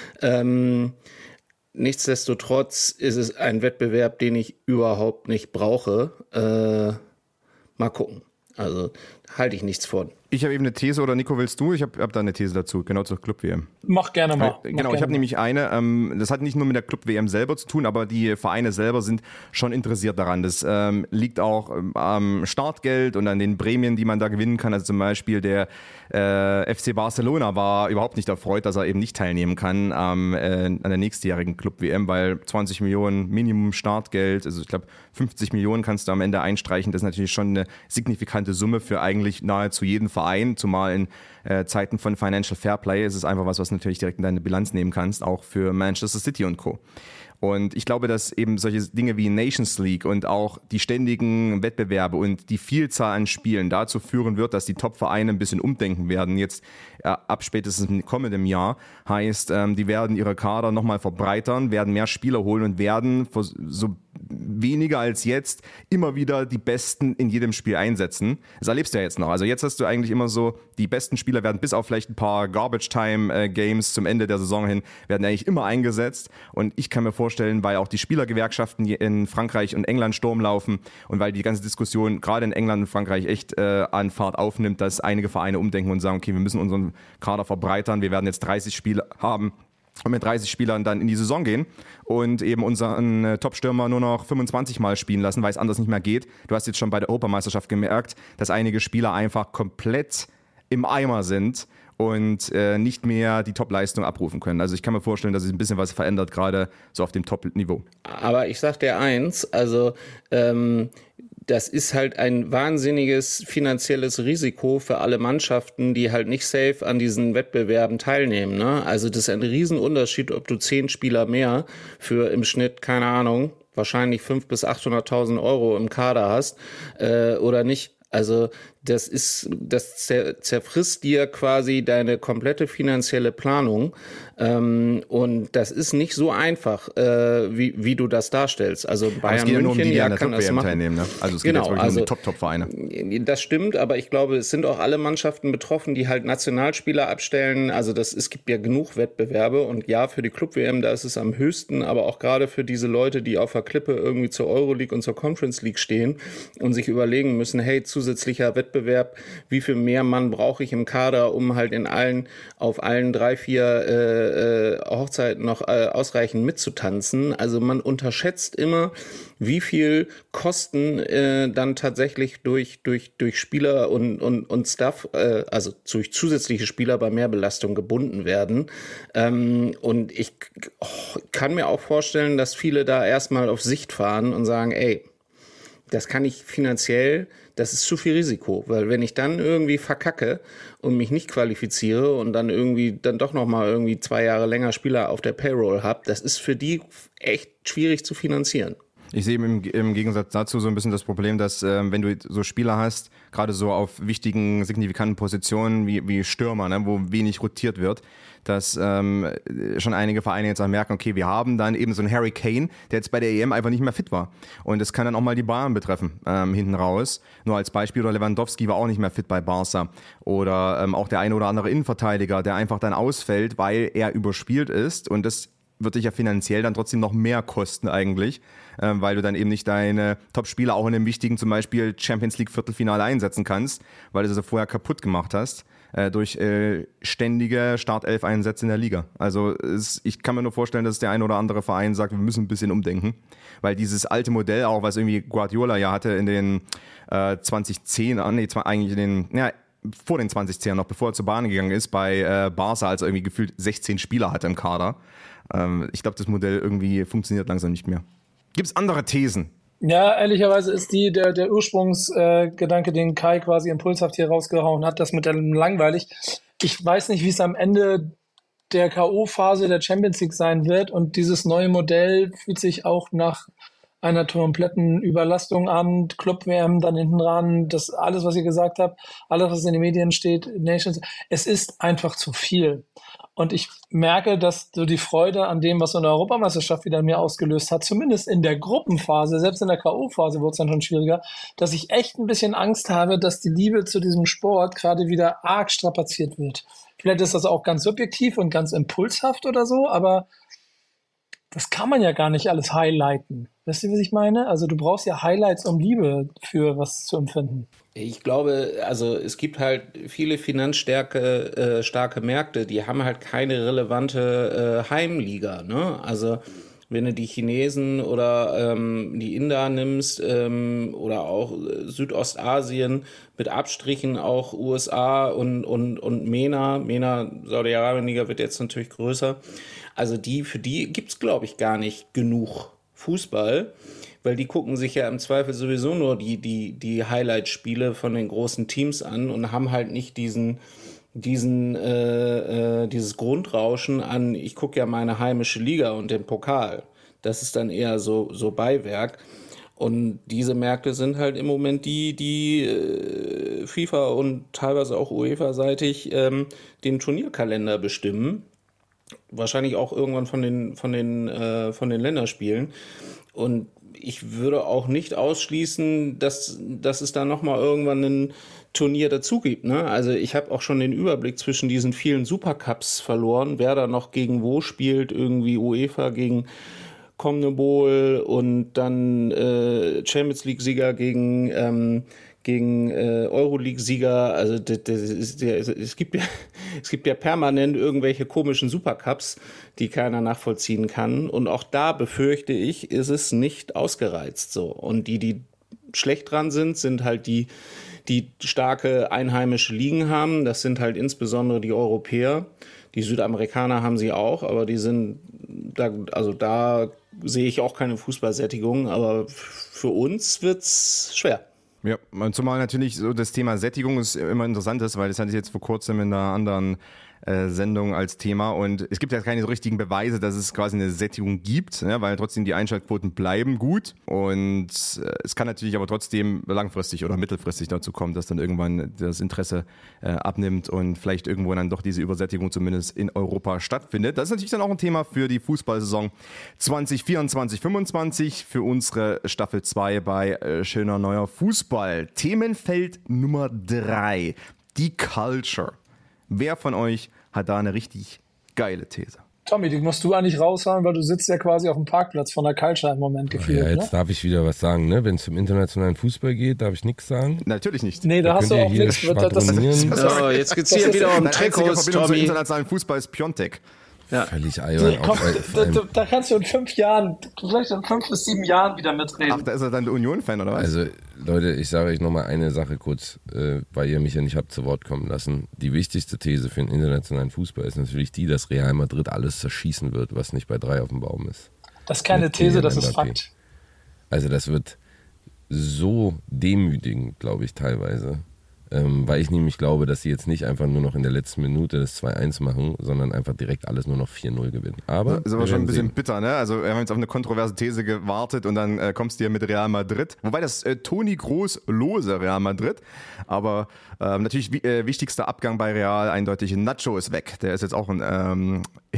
Nichtsdestotrotz ist es ein Wettbewerb, den ich überhaupt nicht brauche. Mal gucken. Also halte ich nichts von. Ich habe eben eine These, oder Nico, willst du? Ich hab da eine These dazu, genau zur Club-WM. Mach gerne mal. Genau, ich habe nämlich eine, das hat nicht nur mit der Club-WM selber zu tun, aber die Vereine selber sind schon interessiert daran. Das liegt auch am Startgeld und an den Prämien, die man da gewinnen kann. Also zum Beispiel der FC Barcelona war überhaupt nicht erfreut, dass er eben nicht teilnehmen kann an der nächstjährigen Club-WM, weil 20 Millionen Minimum Startgeld, also ich glaube 50 Millionen kannst du am Ende einstreichen. Das ist natürlich schon eine signifikante Summe für eigentlich nahezu jeden Verein, zumal in Zeiten von Financial Fairplay ist es einfach was du natürlich direkt in deine Bilanz nehmen kannst, auch für Manchester City und Co. Und ich glaube, dass eben solche Dinge wie Nations League und auch die ständigen Wettbewerbe und die Vielzahl an Spielen dazu führen wird, dass die Top-Vereine ein bisschen umdenken werden. Jetzt ab spätestens im kommenden Jahr heißt, die werden ihre Kader nochmal verbreitern, werden mehr Spieler holen und werden so weniger als jetzt immer wieder die Besten in jedem Spiel einsetzen. Das erlebst du ja jetzt noch. Also jetzt hast du eigentlich immer so, die besten Spieler werden bis auf vielleicht ein paar Garbage-Time-Games zum Ende der Saison hin, werden eigentlich immer eingesetzt. Und ich kann mir vorstellen, weil auch die Spielergewerkschaften in Frankreich und England Sturm laufen und weil die ganze Diskussion gerade in England und Frankreich echt an Fahrt aufnimmt, dass einige Vereine umdenken und sagen, okay, wir müssen unseren Kader verbreitern, wir werden jetzt 30 Spiele haben und mit 30 Spielern dann in die Saison gehen und eben unseren Top-Stürmer nur noch 25 Mal spielen lassen, weil es anders nicht mehr geht. Du hast jetzt schon bei der Europameisterschaft gemerkt, dass einige Spieler einfach komplett im Eimer sind und nicht mehr die Top-Leistung abrufen können. Also ich kann mir vorstellen, dass sich ein bisschen was verändert, gerade so auf dem Top-Niveau. Aber ich sag dir eins, also das ist halt ein wahnsinniges finanzielles Risiko für alle Mannschaften, die halt nicht safe an diesen Wettbewerben teilnehmen. Ne? Also das ist ein Riesenunterschied, ob du 10 Spieler mehr für im Schnitt, keine Ahnung, wahrscheinlich 500.000 bis 800.000 Euro im Kader hast oder nicht. Also das zerfrisst dir quasi deine komplette finanzielle Planung und das ist nicht so einfach, wie du das darstellst. Also Bayern München kann das machen. Teilnehmen, ne? Also es geht jetzt wirklich um die Top-Vereine. Das stimmt, aber ich glaube, es sind auch alle Mannschaften betroffen, die halt Nationalspieler abstellen. Also es gibt ja genug Wettbewerbe und ja, für die Club-WM, da ist es am höchsten, aber auch gerade für diese Leute, die auf der Klippe irgendwie zur Euroleague und zur Conference League stehen und sich überlegen müssen, hey, zusätzlicher Wettbewerb, wie viel mehr Mann brauche ich im Kader, um halt auf allen 3-4 Hochzeiten noch ausreichend mitzutanzen. Also man unterschätzt immer, wie viel Kosten dann tatsächlich durch Spieler und Staff, also durch zusätzliche Spieler bei Mehrbelastung gebunden werden. Und ich kann mir auch vorstellen, dass viele da erstmal auf Sicht fahren und sagen, ey, das kann ich finanziell, das ist zu viel Risiko, weil wenn ich dann irgendwie verkacke und mich nicht qualifiziere und dann doch nochmal irgendwie 2 Jahre länger Spieler auf der Payroll habe, das ist für die echt schwierig zu finanzieren. Ich sehe im Gegensatz dazu so ein bisschen das Problem, dass wenn du so Spieler hast, gerade so auf wichtigen, signifikanten Positionen wie Stürmer, ne, wo wenig rotiert wird, dass schon einige Vereine jetzt auch merken, okay, wir haben dann eben so einen Harry Kane, der jetzt bei der EM einfach nicht mehr fit war. Und das kann dann auch mal die Bayern betreffen, hinten raus. Nur als Beispiel, oder Lewandowski war auch nicht mehr fit bei Barca. Oder auch der eine oder andere Innenverteidiger, der einfach dann ausfällt, weil er überspielt ist. Und das wird dich ja finanziell dann trotzdem noch mehr kosten eigentlich, weil du dann eben nicht deine Top-Spieler auch in einem wichtigen, zum Beispiel Champions League Viertelfinale einsetzen kannst, weil du sie vorher kaputt gemacht hast durch ständige Startelf-Einsätze in der Liga. Also ich kann mir nur vorstellen, dass der ein oder andere Verein sagt, wir müssen ein bisschen umdenken, weil dieses alte Modell auch, was irgendwie Guardiola ja hatte in den 2010, eigentlich in den, vor den 2010 noch, bevor er zur Bahn gegangen ist, bei Barca, als er irgendwie gefühlt 16 Spieler hatte im Kader. Ich glaube, das Modell irgendwie funktioniert langsam nicht mehr. Gibt es andere Thesen? Ja, ehrlicherweise ist der Ursprungsgedanke, den Kai quasi impulshaft hier rausgehauen hat, das mit dem langweilig. Ich weiß nicht, wie es am Ende der K.O.-Phase der Champions League sein wird, und dieses neue Modell fühlt sich auch nach einer kompletten Überlastung an, Club-WM dann hinten ran, das alles, was ihr gesagt habt, alles, was in den Medien steht, Nations, es ist einfach zu viel. Und ich merke, dass so die Freude an dem, was so eine Europameisterschaft wieder in mir ausgelöst hat, zumindest in der Gruppenphase, selbst in der K.O.-Phase wurde es dann schon schwieriger, dass ich echt ein bisschen Angst habe, dass die Liebe zu diesem Sport gerade wieder arg strapaziert wird. Vielleicht ist das auch ganz subjektiv und ganz impulshaft oder so, aber das kann man ja gar nicht alles highlighten. Weißt du, was ich meine? Also du brauchst ja Highlights, um Liebe für was zu empfinden. Ich glaube, also es gibt halt viele finanzstarke Märkte, die haben halt keine relevante Heimliga, ne? Also wenn du die Chinesen oder die Inder nimmst oder auch Südostasien, mit Abstrichen auch USA und MENA, Saudi-Arabien-Liga wird jetzt natürlich größer. Also für die gibt's, glaube ich, gar nicht genug Fußball, weil die gucken sich ja im Zweifel sowieso nur die Highlight-Spiele von den großen Teams an und haben halt nicht dieses Grundrauschen an, ich gucke ja meine heimische Liga und den Pokal. Das ist dann eher so Beiwerk. Und diese Märkte sind halt im Moment die FIFA und teilweise auch UEFA-seitig den Turnierkalender bestimmen. Wahrscheinlich auch irgendwann von den Länderspielen. Und ich würde auch nicht ausschließen, dass es da nochmal irgendwann ein Turnier dazu gibt. Ne? Also ich habe auch schon den Überblick zwischen diesen vielen Supercups verloren, wer da noch gegen wo spielt, irgendwie UEFA gegen CONMEBOL und dann Champions League-Sieger gegen Euroleague-Sieger. Also es gibt ja permanent irgendwelche komischen Supercups, die keiner nachvollziehen kann. Und auch da befürchte ich, ist es nicht ausgereizt so. Und die schlecht dran sind halt die starke einheimische Ligen haben. Das sind halt insbesondere die Europäer. Die Südamerikaner haben sie auch, aber die sind da sehe ich auch keine Fußballsättigung. Aber für uns wird's schwer. Ja, zumal natürlich so das Thema Sättigung ist immer interessant ist, weil das hatte ich jetzt vor kurzem in einer anderen Sendung als Thema und es gibt ja keine so richtigen Beweise, dass es quasi eine Sättigung gibt, ja, weil trotzdem die Einschaltquoten bleiben gut und es kann natürlich aber trotzdem langfristig oder mittelfristig dazu kommen, dass dann irgendwann das Interesse abnimmt und vielleicht irgendwo dann doch diese Übersättigung zumindest in Europa stattfindet. Das ist natürlich dann auch ein Thema für die Fußballsaison 2024/25 für unsere Staffel 2 bei Schöner Neuer Fußball. Themenfeld Nummer 3, die Culture. Wer von euch hat da eine richtig geile These? Tommy, die musst du eigentlich raushauen, weil du sitzt ja quasi auf dem Parkplatz von der Culture im Moment gefühlt. Ja, jetzt darf ich wieder was sagen, ne? Wenn es zum internationalen Fußball geht, darf ich nichts sagen. Natürlich nicht. Nee, da hast du auch nichts. Jetzt geht's hier wieder um Trikots, Tommy. Zum internationalen Fußball ist Piontek. Ja. Völlig albern. Da kannst du in 5 Jahren, vielleicht in 5 bis 7 Jahren wieder mitreden. Ach, da ist er dann der Union-Fan, oder was? Also, Leute, ich sage euch nochmal eine Sache kurz, weil ihr mich ja nicht habt zu Wort kommen lassen. Die wichtigste These für den internationalen Fußball ist natürlich die, dass Real Madrid alles zerschießen wird, was nicht bei 3 auf dem Baum ist. Das ist keine These, das ist Fakt. Also das wird so demütigend, glaube ich, teilweise. Weil ich nämlich glaube, dass sie jetzt nicht einfach nur noch in der letzten Minute das 2-1 machen, sondern einfach direkt alles nur noch 4-0 gewinnen. Aber ist aber schon ein bisschen bitter, ne? Also wir haben jetzt auf eine kontroverse These gewartet und dann kommst du ja mit Real Madrid. Wobei das Toni Kroos lose Real Madrid. Aber natürlich wichtigster Abgang bei Real eindeutig Nacho ist weg. Der ist jetzt auch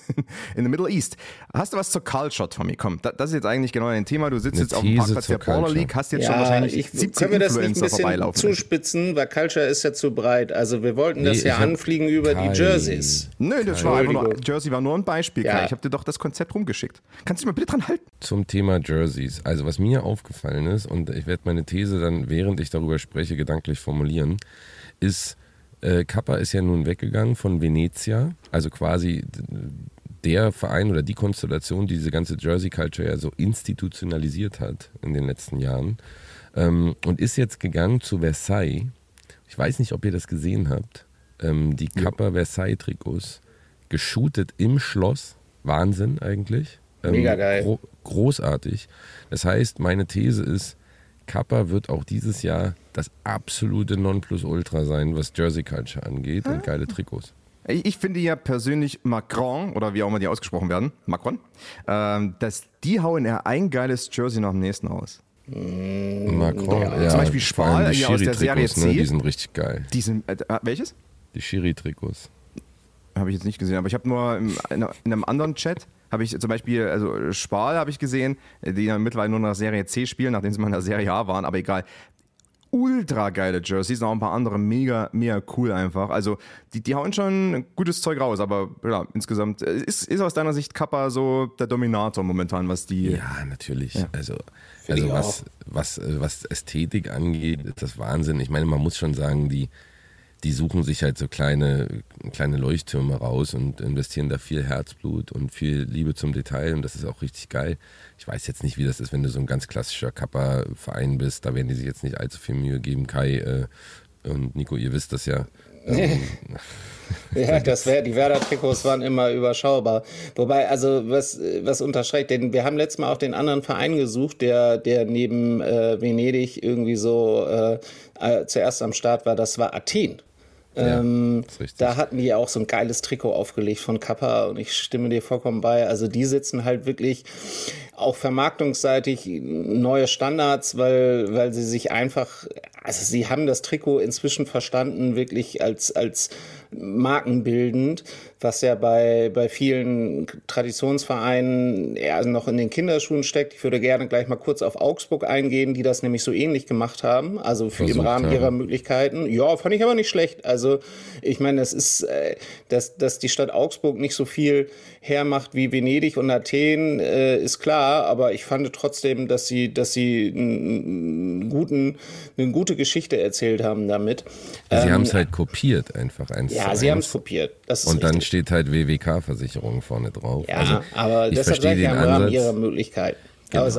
in the Middle East. Hast du was zur Culture, Tommy? Komm, das ist jetzt eigentlich genau dein Thema. Du sitzt jetzt auf dem Parkplatz der Baller League, hast jetzt schon wahrscheinlich 17 Influencer vorbeilaufen. Zuspitzen, weil Culture ist ja zu breit. Also wir wollten das anfliegen über die Jerseys. Nö, das war einfach nur, Jersey war nur ein Beispiel. Ja. Ich habe dir doch das Konzept rumgeschickt. Kannst du mal bitte dran halten? Zum Thema Jerseys. Also was mir aufgefallen ist, und ich werde meine These dann, während ich darüber spreche, gedanklich formulieren, ist, Kappa ist ja nun weggegangen von Venezia, also quasi der Verein oder die Konstellation, die diese ganze Jersey-Culture ja so institutionalisiert hat in den letzten Jahren, und ist jetzt gegangen zu Versailles. Ich weiß nicht, ob ihr das gesehen habt. Die Kappa Versailles-Trikots geshootet im Schloss. Wahnsinn eigentlich. Mega geil. Großartig. Das heißt, meine These ist, Kappa wird auch dieses Jahr das absolute Nonplusultra sein, was Jersey Culture angeht und geile Trikots. Ich finde ja persönlich Macron, oder wie auch immer die ausgesprochen werden, Macron, dass die hauen ja ein geiles Jersey nach dem nächsten raus. Macron, ja. Zum Beispiel Spal hier aus der Serie C. Ne, die sind richtig geil. Welches? Die Schiri-Trikots. Habe ich jetzt nicht gesehen, aber ich habe nur in einem anderen Chat habe ich zum Beispiel, also Spal habe ich gesehen, die ja mittlerweile nur in der Serie C spielen, nachdem sie mal in der Serie A waren, aber egal. Ultra geile Jerseys, noch ein paar andere mega cool einfach. Also die hauen schon gutes Zeug raus, aber ja, insgesamt ist aus deiner Sicht Kappa so der Dominator momentan, was die... Ja, natürlich. Ja. Also was Ästhetik angeht, ist das Wahnsinn. Ich meine, man muss schon sagen, die suchen sich halt so kleine Leuchttürme raus und investieren da viel Herzblut und viel Liebe zum Detail und das ist auch richtig geil. Ich weiß jetzt nicht, wie das ist, wenn du so ein ganz klassischer Kappa-Verein bist, da werden die sich jetzt nicht allzu viel Mühe geben. Kai und Nico, ihr wisst das ja. Ja, die Werder-Trikots waren immer überschaubar. Wobei, also was unterstreicht, denn wir haben letztes Mal auch den anderen Verein gesucht, der neben Venedig irgendwie so zuerst am Start war, das war Athen. Ja, da hatten die ja auch so ein geiles Trikot aufgelegt von Kappa und ich stimme dir vollkommen bei. Also die setzen halt wirklich auch vermarktungsseitig neue Standards, weil sie sich einfach, also sie haben das Trikot inzwischen verstanden, wirklich als markenbildend, was ja bei vielen Traditionsvereinen eher noch in den Kinderschuhen steckt. Ich würde gerne gleich mal kurz auf Augsburg eingehen, die das nämlich so ähnlich gemacht haben, also im Rahmen ihrer Möglichkeiten. Ja, fand ich aber nicht schlecht. Also ich meine, das ist, dass die Stadt Augsburg nicht so viel hermacht wie Venedig und Athen, ist klar, aber ich fand trotzdem, dass sie eine gute Geschichte erzählt haben damit. Sie haben es halt kopiert einfach eins. Ja, sie haben es kopiert. Das ist und dann richtig. Steht halt WWK-Versicherung vorne drauf. Ja, also, aber deshalb sage ich ja im Rahmen ihrer Möglichkeit. Genau,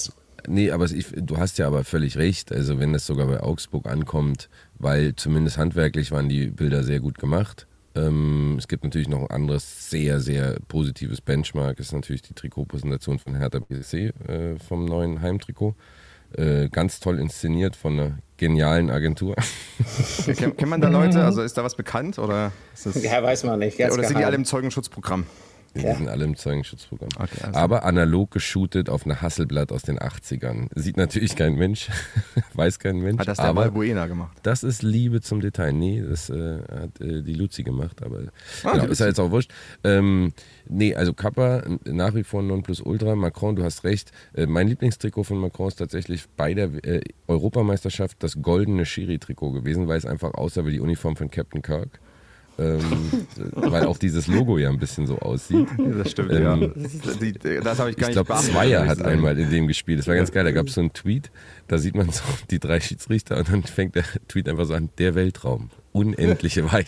du hast ja aber völlig recht. Also wenn das sogar bei Augsburg ankommt, weil zumindest handwerklich waren die Bilder sehr gut gemacht. Es gibt natürlich noch ein anderes sehr, sehr positives Benchmark, ist natürlich die Trikotpräsentation von Hertha BSC vom neuen Heimtrikot. Ganz toll inszeniert von einer genialen Agentur. Kennt man da Leute? Also ist da was bekannt? Oder ist das, ja, weiß man nicht. Oder sind die alle im Zeugenschutzprogramm? Die sind alle im Zeugenschutzprogramm. Okay, also. Aber analog geshootet auf einer Hasselblatt aus den 80ern. Sieht natürlich kein Mensch, weiß kein Mensch. Hat das der Valbuena gemacht? Das ist Liebe zum Detail. Nee, das hat die Luzi gemacht, aber genau, ist ja jetzt auch wurscht. Also Kappa nach wie vor Nonplusultra. Macron, du hast recht. Mein Lieblingstrikot von Macron ist tatsächlich bei der Europameisterschaft das goldene Schiri-Trikot gewesen, weil es einfach aussah wie die Uniform von Captain Kirk. Weil auch dieses Logo ja ein bisschen so aussieht. Das stimmt, ja. Das habe ich gar nicht beachtet. Ich glaube, Zweier hat einmal in dem gespielt. Das war ganz geil. Da gab es so einen Tweet, da sieht man so die 3 Schiedsrichter und dann fängt der Tweet einfach so an, der Weltraum, unendliche Weiten.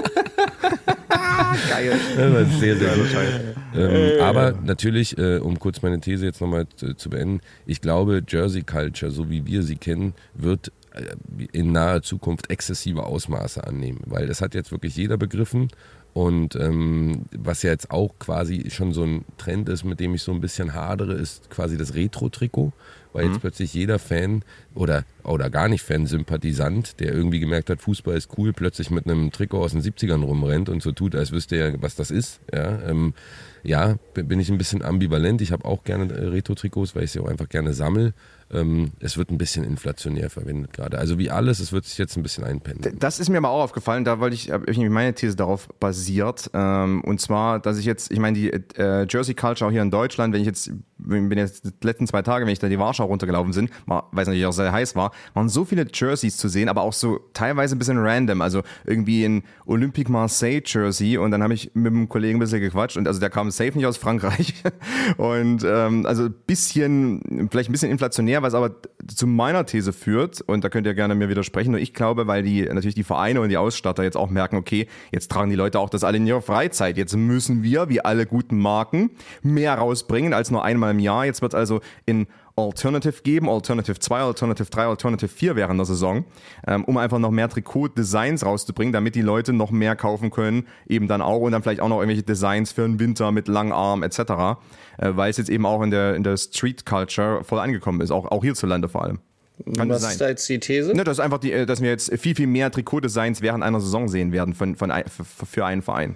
Geil. Das war sehr, sehr gut. Aber natürlich, um kurz meine These jetzt nochmal zu beenden, ich glaube, Jersey Culture, so wie wir sie kennen, wird in naher Zukunft exzessive Ausmaße annehmen, weil das hat jetzt wirklich jeder begriffen und was ja jetzt auch quasi schon so ein Trend ist, mit dem ich so ein bisschen hadere, ist quasi das Retro-Trikot, weil jetzt plötzlich jeder Fan oder gar nicht Fan, Sympathisant, der irgendwie gemerkt hat, Fußball ist cool, plötzlich mit einem Trikot aus den 70ern rumrennt und so tut, als wüsste er, was das ist. Ja, bin ich ein bisschen ambivalent. Ich habe auch gerne Retro-Trikots, weil ich sie auch einfach gerne sammle. es wird ein bisschen inflationär verwendet gerade. Also wie alles, es wird sich jetzt ein bisschen einpendeln. Das ist mir aber auch aufgefallen, da wollte ich, meine These darauf basiert, und zwar, dass die Jersey Culture auch hier in Deutschland, bin jetzt die letzten 2 Tage, wenn ich da die Warschau runtergelaufen bin, weil es natürlich auch sehr heiß war, waren so viele Jerseys zu sehen, aber auch so teilweise ein bisschen random, also irgendwie ein Olympique Marseille Jersey, und dann habe ich mit einem Kollegen ein bisschen gequatscht, und also der kam safe nicht aus Frankreich und also vielleicht ein bisschen inflationär, was aber zu meiner These führt, und da könnt ihr gerne mir widersprechen, nur ich glaube, weil natürlich die Vereine und die Ausstatter jetzt auch merken, okay, jetzt tragen die Leute auch das alle in ihrer Freizeit, jetzt müssen wir, wie alle guten Marken, mehr rausbringen als nur einmal im Jahr, jetzt wird es also in Alternative geben, Alternative 2, Alternative 3, Alternative 4 während der Saison, um einfach noch mehr Trikot-Designs rauszubringen, damit die Leute noch mehr kaufen können, eben dann auch, und dann vielleicht auch noch irgendwelche Designs für den Winter mit langen Armen etc., weil es jetzt eben auch in der Street-Culture voll angekommen ist, auch hierzulande vor allem. Was ist da jetzt die These? Ne, das ist einfach dass wir jetzt viel, viel mehr Trikot-Designs während einer Saison sehen werden für einen Verein.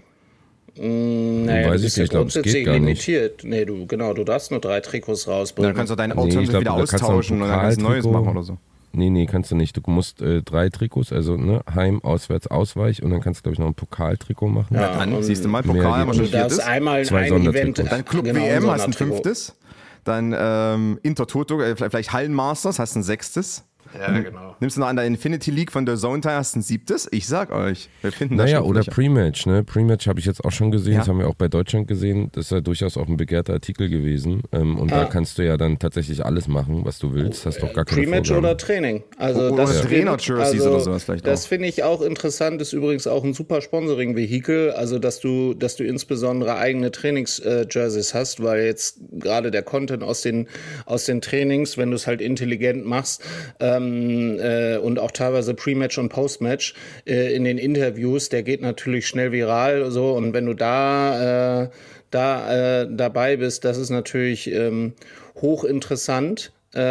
Nee, weiß ich nicht, ich glaube, es geht gar limitiert. Nee, du darfst nur 3 Trikots rausbringen. Dann kannst du deine Alternative wieder austauschen und dann kannst du Neues machen oder so. Nee, kannst du nicht. Du musst 3 Trikots, also Heim, Auswärts, Ausweich, und dann kannst du, glaube ich, noch ein Pokaltrikot machen. Ja, dann siehst du mal, Pokal haben wir schon 4. Einmal 2 ein Event. Dann Club WM hast ein 5. Dann Intertoto, vielleicht Hallenmasters hast ein 6. Ja, genau. Nimmst du noch an der Infinity League von der Zone teil, hast ein 7. Ich sag euch, wir finden das schon. Naja, oder Pre-Match, ne? Pre-Match habe ich jetzt auch schon gesehen, das haben wir auch bei Deutschland gesehen, das ist ja durchaus auch ein begehrter Artikel gewesen, und da kannst du ja dann tatsächlich alles machen, was du willst, hast doch gar keine Pre-Match Vorgaben. oder Training. Also oder Trainer-Jerseys oder sowas vielleicht auch. Das finde ich auch interessant, ist übrigens auch ein super Sponsoring-Vehikel, also dass du insbesondere eigene Trainings-Jerseys hast, weil jetzt gerade der Content aus den Trainings, wenn du es halt intelligent machst, und auch teilweise Pre-Match und Post-Match in den Interviews, der geht natürlich schnell viral so, und wenn du da dabei bist, das ist natürlich hochinteressant.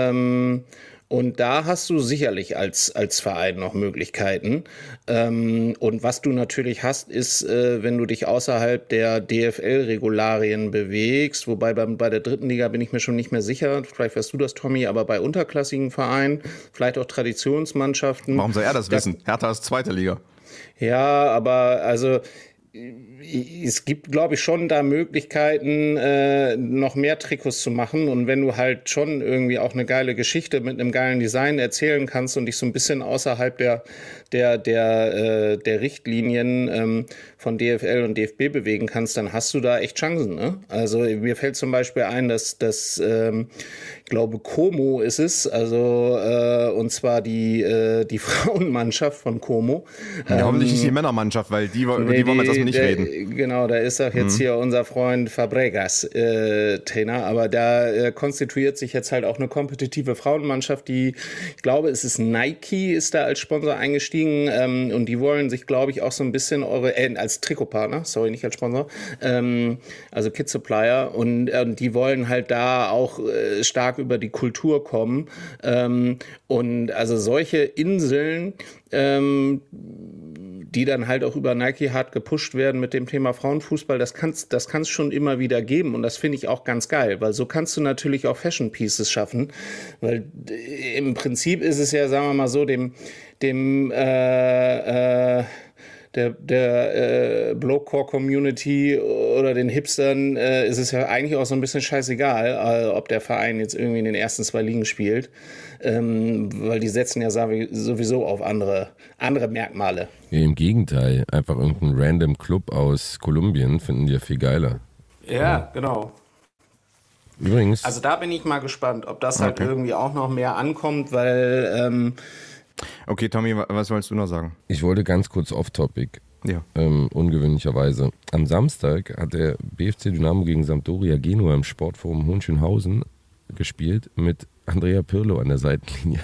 Und da hast du sicherlich als Verein noch Möglichkeiten. Und was du natürlich hast, ist, wenn du dich außerhalb der DFL-Regularien bewegst, wobei bei der 3. Liga bin ich mir schon nicht mehr sicher, vielleicht weißt du das, Tommy, aber bei unterklassigen Vereinen, vielleicht auch Traditionsmannschaften. Warum soll er das wissen? Hertha ist 2. Liga. Ja, aber also es gibt, glaube ich, schon da Möglichkeiten, noch mehr Trikots zu machen. Und wenn du halt schon irgendwie auch eine geile Geschichte mit einem geilen Design erzählen kannst und dich so ein bisschen außerhalb der Richtlinien von DFL und DFB bewegen kannst, dann hast du da echt Chancen. Ne? Also mir fällt zum Beispiel ein, dass ich glaube, Como ist es, also und zwar die Frauenmannschaft von Como. Ja, hoffentlich nicht die Männermannschaft, weil über die wollen wir jetzt nicht reden. Genau, da ist auch jetzt hier unser Freund Fabregas Trainer, aber da konstituiert sich jetzt halt auch eine kompetitive Frauenmannschaft, die, ich glaube, es ist Nike, ist da als Sponsor eingestiegen, und die wollen sich, glaube ich, auch so ein bisschen als Trikotpartner, sorry, nicht als Sponsor, also Kit Supplier, und die wollen halt da auch stark über die Kultur kommen, und also solche Inseln, die dann halt auch über Nike hart gepusht werden mit dem Thema Frauenfußball, das kann's schon immer wieder geben, und das finde ich auch ganz geil, weil so kannst du natürlich auch Fashion Pieces schaffen, weil im Prinzip ist es ja, sagen wir mal so, der Blowcore-Community oder den Hipstern ist es ja eigentlich auch so ein bisschen scheißegal, ob der Verein jetzt irgendwie in den ersten 2 Ligen spielt, weil die setzen ja sowieso auf andere Merkmale. Ja, im Gegenteil, einfach irgendein random Club aus Kolumbien finden die ja viel geiler. Ja, genau. Übrigens. Also da bin ich mal gespannt, ob das halt irgendwie auch noch mehr ankommt, weil Okay, Tommy, was wolltest du noch sagen? Ich wollte ganz kurz off-topic. Ja. Ungewöhnlicherweise. Am Samstag hat der BFC Dynamo gegen Sampdoria Genua im Sportforum Hohenschönhausen gespielt mit Andrea Pirlo an der Seitenlinie.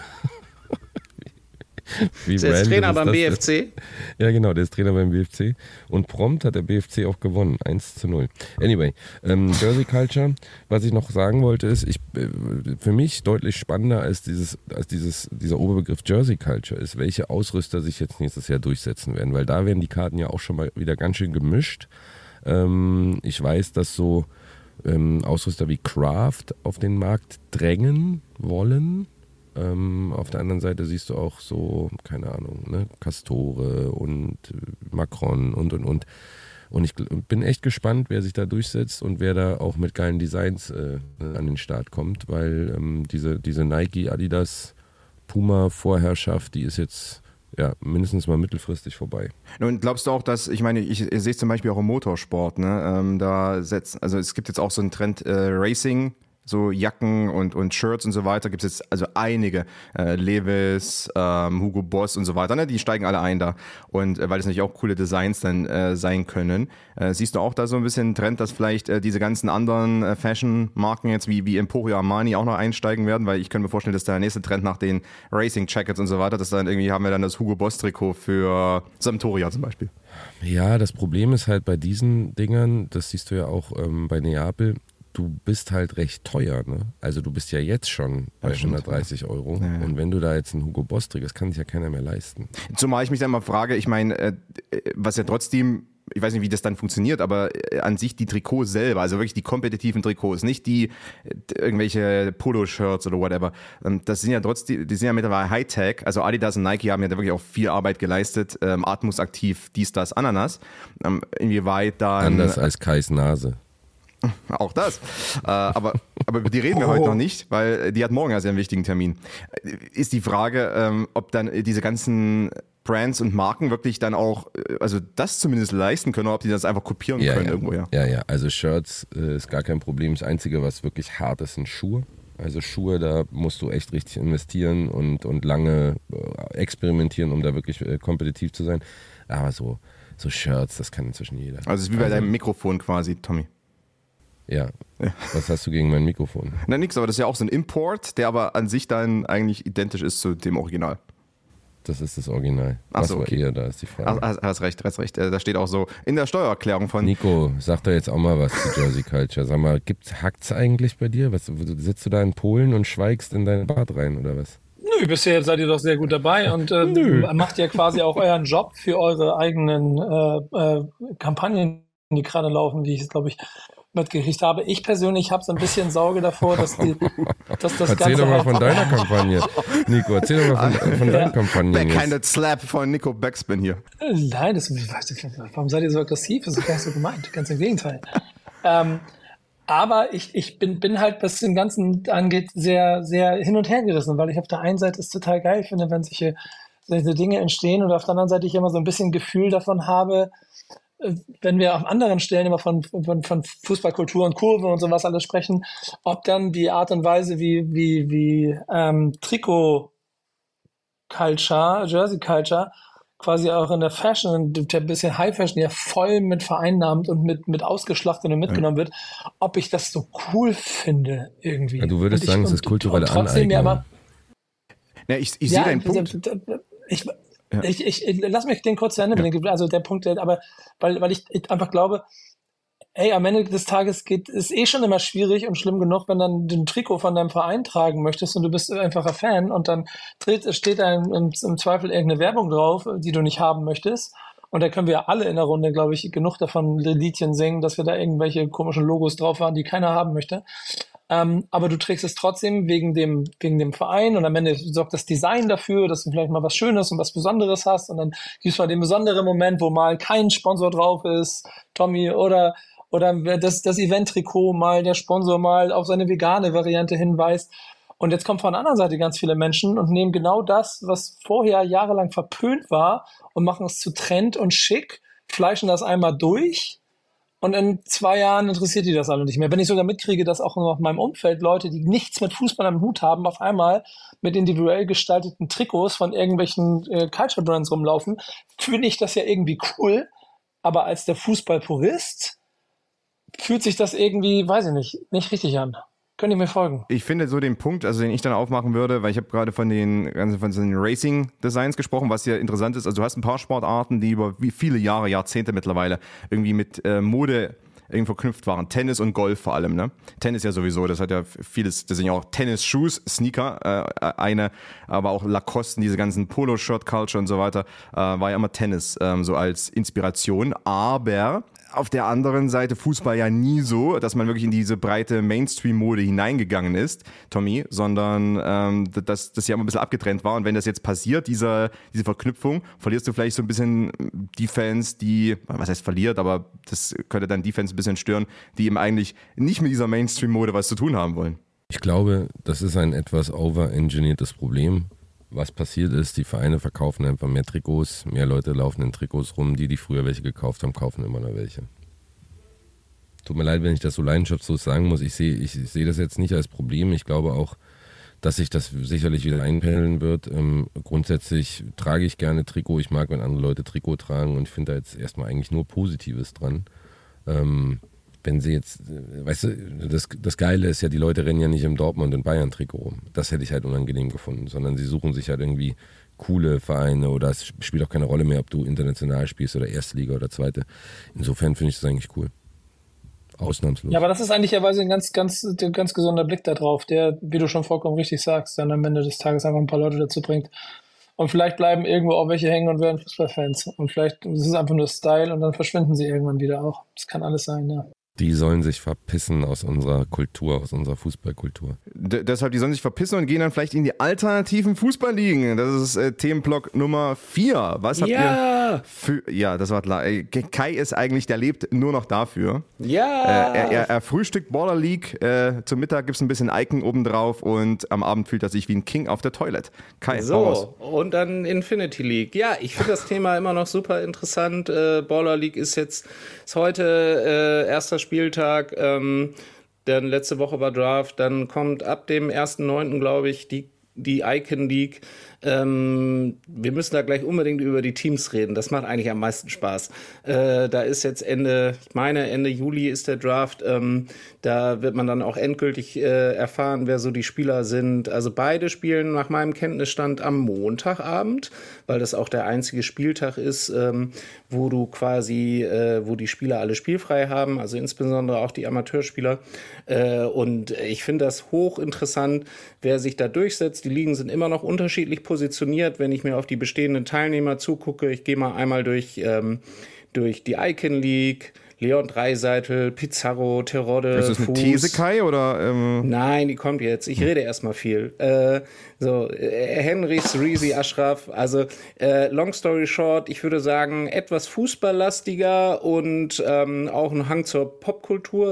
Der ist Trainer beim BFC? Ja, genau, der ist Trainer beim BFC. Und prompt hat der BFC auch gewonnen, 1:0. Anyway, Jersey Culture, was ich noch sagen wollte, ist, für mich deutlich spannender als dieser Oberbegriff Jersey Culture ist, welche Ausrüster sich jetzt nächstes Jahr durchsetzen werden, weil da werden die Karten ja auch schon mal wieder ganz schön gemischt. Ich weiß, dass so Ausrüster wie Kraft auf den Markt drängen wollen. Auf der anderen Seite siehst du auch so, keine Ahnung, ne, Castore und Macron und. Und ich bin echt gespannt, wer sich da durchsetzt und wer da auch mit geilen Designs an den Start kommt, weil diese Nike, Adidas, Puma-Vorherrschaft, die ist jetzt mindestens mal mittelfristig vorbei. Und glaubst du auch, dass, ich meine, ich sehe es zum Beispiel auch im Motorsport, ne? Also es gibt jetzt auch so einen Trend Racing, so Jacken und Shirts und so weiter, gibt es jetzt also einige, Levi's, Hugo Boss und so weiter, ne? Die steigen alle ein da und weil es natürlich auch coole Designs dann sein können. Siehst du auch da so ein bisschen einen Trend, dass vielleicht diese ganzen anderen Fashion-Marken jetzt wie Emporio Armani auch noch einsteigen werden, weil ich könnte mir vorstellen, dass der nächste Trend nach den Racing-Jackets und so weiter, dass dann irgendwie haben wir dann das Hugo Boss-Trikot für Sampdoria zum Beispiel. Ja, das Problem ist halt bei diesen Dingern, das siehst du ja auch bei Neapel, du bist halt recht teuer, ne? Also du bist ja jetzt schon bei 130 Euro. Ja. Und wenn du da jetzt einen Hugo Boss trägst, das kann sich ja keiner mehr leisten. Zumal ich mich dann mal frage, ich meine, was ja trotzdem, ich weiß nicht, wie das dann funktioniert, aber an sich die Trikots selber, also wirklich die kompetitiven Trikots, nicht die irgendwelche Polo-Shirts oder whatever, das sind ja trotzdem, die sind ja mittlerweile Hightech, also Adidas und Nike haben ja da wirklich auch viel Arbeit geleistet, Atmos aktiv, dies, das, Ananas, inwieweit dann... Anders als Kais Nase. Auch das. Aber über die reden wir heute noch nicht, weil die hat morgen also einen wichtigen Termin. Ist die Frage, ob dann diese ganzen Brands und Marken wirklich dann auch, also das zumindest leisten können, oder ob die das einfach kopieren können irgendwo. Ja, also Shirts ist gar kein Problem. Das Einzige, was wirklich hart ist, sind Schuhe. Also Schuhe, da musst du echt richtig investieren und lange experimentieren, um da wirklich kompetitiv zu sein. Aber so Shirts, das kann inzwischen jeder. Also es ist wie bei deinem Mikrofon quasi, Tommy. Ja. Was hast du gegen mein Mikrofon? Na nix, aber das ist ja auch so ein Import, der aber an sich dann eigentlich identisch ist zu dem Original. Das ist das Original. Achso, okay. Eher, da ist die Frage. Hast recht. Da steht auch so in der Steuererklärung von... Nico, sag doch jetzt auch mal was zu Jersey Culture. Sag mal, hackt's eigentlich bei dir? Sitzt du da in Polen und schweigst in dein Bad rein oder was? Nö, bisher seid ihr doch sehr gut dabei und macht ja quasi auch euren Job für eure eigenen Kampagnen, die gerade laufen, wie ich es, glaube ich, mitgekriegt habe. Ich persönlich habe so ein bisschen Sorge davor, dass das Ganze... Erzähl doch mal von deiner Kampagne, Nico. Erzähl doch mal von deiner Kampagne. Backhanded Slap von Nico Backspin hier. Nein, warum seid ihr so aggressiv? Das ist gar nicht so gemeint. Ganz im Gegenteil. Aber ich bin halt, was den Ganzen angeht, sehr, sehr hin und her gerissen, weil ich auf der einen Seite es total geil finde, wenn solche Dinge entstehen und auf der anderen Seite ich immer so ein bisschen Gefühl davon habe, wenn wir auf anderen Stellen immer von Fußballkultur und Kurve und sowas alles sprechen, ob dann die Art und Weise wie Trikot-Culture, Jersey-Culture quasi auch in der Fashion, der bisschen High-Fashion ja voll mit vereinnahmt und mit ausgeschlachtet und mitgenommen wird, ob ich das so cool finde irgendwie. Ja, du würdest sagen, es ist kulturelle Aneignung. Ich sehe deinen Punkt. Lass mich den kurz zu Ende bringen. Also der Punkt, aber weil ich einfach glaube, am Ende des Tages ist schon immer schwierig und schlimm genug, wenn dann den Trikot von deinem Verein tragen möchtest und du bist einfacher Fan und dann steht da im Zweifel irgendeine Werbung drauf, die du nicht haben möchtest. Und da können wir ja alle in der Runde, glaube ich, genug davon Liedchen singen, dass wir da irgendwelche komischen Logos drauf haben, die keiner haben möchte. Aber du trägst es trotzdem wegen dem Verein und am Ende sorgt das Design dafür, dass du vielleicht mal was Schönes und was Besonderes hast und dann gibt es mal den besonderen Moment, wo mal kein Sponsor drauf ist, Tommy, oder das Event-Trikot mal der Sponsor mal auf seine vegane Variante hinweist. Und jetzt kommen von der anderen Seite ganz viele Menschen und nehmen genau das, was vorher jahrelang verpönt war und machen es zu Trend und schick, fleischen das einmal durch. Und in 2 Jahren interessiert die das alle nicht mehr. Wenn ich sogar mitkriege, dass auch in meinem Umfeld Leute, die nichts mit Fußball am Hut haben, auf einmal mit individuell gestalteten Trikots von irgendwelchen Culture Brands rumlaufen, finde ich das ja irgendwie cool. Aber als der Fußballpurist fühlt sich das irgendwie, weiß ich nicht richtig an. Könnt ihr mir folgen? Ich finde so den Punkt, also den ich dann aufmachen würde, weil ich habe gerade von den Racing-Designs gesprochen, was ja interessant ist. Also du hast ein paar Sportarten, die über viele Jahre, Jahrzehnte mittlerweile irgendwie mit Mode irgendwie verknüpft waren. Tennis und Golf vor allem, ne? Tennis ja sowieso, das hat ja vieles, das sind ja auch Tennis-Shoes, Sneaker, aber auch Lacoste, diese ganzen Polo-Shirt-Culture und so weiter, war ja immer Tennis so als Inspiration. Aber auf der anderen Seite Fußball ja nie so, dass man wirklich in diese breite Mainstream-Mode hineingegangen ist, Tommy, sondern dass das ja immer ein bisschen abgetrennt war. Und wenn das jetzt passiert, diese Verknüpfung, verlierst du vielleicht so ein bisschen die Fans, die, was heißt verliert, aber das könnte dann die Fans ein bisschen stören, die eben eigentlich nicht mit dieser Mainstream-Mode was zu tun haben wollen. Ich glaube, das ist ein etwas overengineertes Problem. Was passiert ist, die Vereine verkaufen einfach mehr Trikots, mehr Leute laufen in Trikots rum, die früher welche gekauft haben, kaufen immer noch welche. Tut mir leid, wenn ich das so leidenschaftslos sagen muss, ich sehe das jetzt nicht als Problem. Ich glaube auch, dass sich das sicherlich wieder einpendeln wird. Grundsätzlich trage ich gerne Trikot, ich mag, wenn andere Leute Trikot tragen und finde da jetzt erstmal eigentlich nur Positives dran. Wenn sie jetzt, weißt du, das Geile ist ja, die Leute rennen ja nicht im Dortmund- und Bayern-Trikot rum. Das hätte ich halt unangenehm gefunden, sondern sie suchen sich halt irgendwie coole Vereine oder es spielt auch keine Rolle mehr, ob du international spielst oder erste Liga oder zweite. Insofern finde ich das eigentlich cool. Ausnahmslos. Ja, aber das ist eigentlich ein ganz gesunder Blick da drauf, der, wie du schon vollkommen richtig sagst, dann am Ende des Tages einfach ein paar Leute dazu bringt. Und vielleicht bleiben irgendwo auch welche hängen und werden Fußballfans. Und vielleicht ist es einfach nur Style und dann verschwinden sie irgendwann wieder auch. Das kann alles sein, ja. Die sollen sich verpissen aus unserer Kultur, aus unserer Fußballkultur. Deshalb, die sollen sich verpissen und gehen dann vielleicht in die alternativen Fußballligen. Das ist Themenblock Nummer 4. Was habt ihr für... Ja, das war klar. Kai ist eigentlich, der lebt nur noch dafür. Ja! Er frühstückt Baller League, zum Mittag gibt es ein bisschen Icon obendrauf und am Abend fühlt er sich wie ein King auf der Toilette. Kai, so, und dann Infinity League. Ja, ich finde das Thema immer noch super interessant. Baller League ist heute erster Spieltag, dann letzte Woche war Draft, dann kommt ab dem 1.9., glaube ich, die Icon League. Wir müssen da gleich unbedingt über die Teams reden. Das macht eigentlich am meisten Spaß. Da ist jetzt Ende Juli ist der Draft. Da wird man dann auch endgültig erfahren, wer so die Spieler sind. Also beide spielen nach meinem Kenntnisstand am Montagabend, weil das auch der einzige Spieltag ist, wo wo die Spieler alle spielfrei haben, also insbesondere auch die Amateurspieler. Und ich finde das hochinteressant, wer sich da durchsetzt. Die Ligen sind immer noch unterschiedlich positioniert, wenn ich mir auf die bestehenden Teilnehmer zugucke. Ich gehe mal einmal durch die Icon League, Leon Dreiseitel, Pizarro, Terodde, Ist das eine These, Kai, oder? Nein, die kommt jetzt. Ich rede erstmal viel. Henry, Sreezy, Ashraf. Also, long story short, ich würde sagen, etwas fußballlastiger und auch ein Hang zur Popkultur.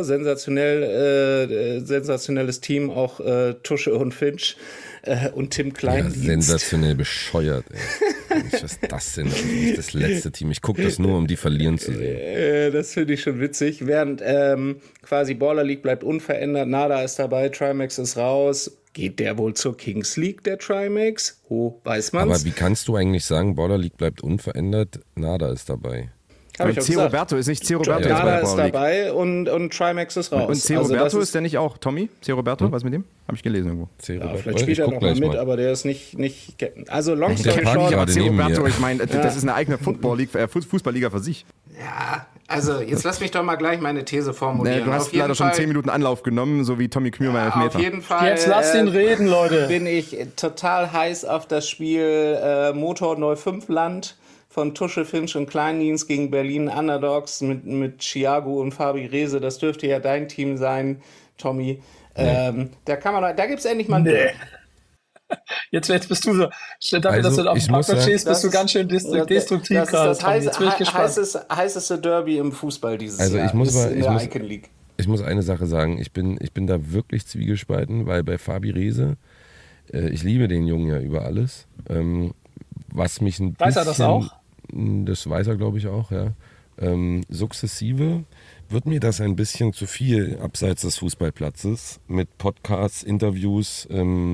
Sensationelles Team, auch Tusche und Finch. Und Tim Kleindienst. Ja, sensationell bescheuert, ey. Was ist das denn? Das ist das letzte Team. Ich gucke das nur, um die verlieren zu sehen. Das finde ich schon witzig. Während quasi Baller League bleibt unverändert. Nada ist dabei, Trimax ist raus. Geht der wohl zur Kings League, der Trimax? Weiß man's? Aber wie kannst du eigentlich sagen, Baller League bleibt unverändert? Nada ist dabei. C. Roberto ist nicht C. Roberto Nada ist dabei und Trimax ist raus. Und C. Roberto ist der nicht auch Tommy? C. Roberto, was mit dem? Habe ich gelesen irgendwo. Vielleicht spielt er noch mal mit, aber der ist nicht. Also long story short. Aber C. Roberto, ich meine, das ist eine eigene Fußballliga für sich. Ja, also jetzt lass mich doch mal gleich meine These formulieren. Du hast leider schon 10 Minuten Anlauf genommen, so wie Tommy Knür beim Elfmeter. Auf jeden Fall. Jetzt lass ihn reden, Leute. Bin ich total heiß auf das Spiel Motor 05 Land von Tusche, Finch und Kleindienst gegen Berlin Underdogs mit Thiago und Fabi Rehse. Das dürfte ja dein Team sein, Tommy. Nee. Da gibt's endlich mal ein Derby. Jetzt bist du so, dafür, dass du auf dem Parkplatz stehst, bist du ganz schön destruktiv gerade. Das heißeste Derby im Fußball dieses Jahr. Ich muss eine Sache sagen, ich bin da wirklich zwiegespalten, weil bei Fabi Rehse, ich liebe den Jungen ja über alles. Was mich ein bisschen... Weiß er das auch? Das weiß er, glaube ich, auch, ja. Sukzessive wird mir das ein bisschen zu viel abseits des Fußballplatzes mit Podcasts, Interviews,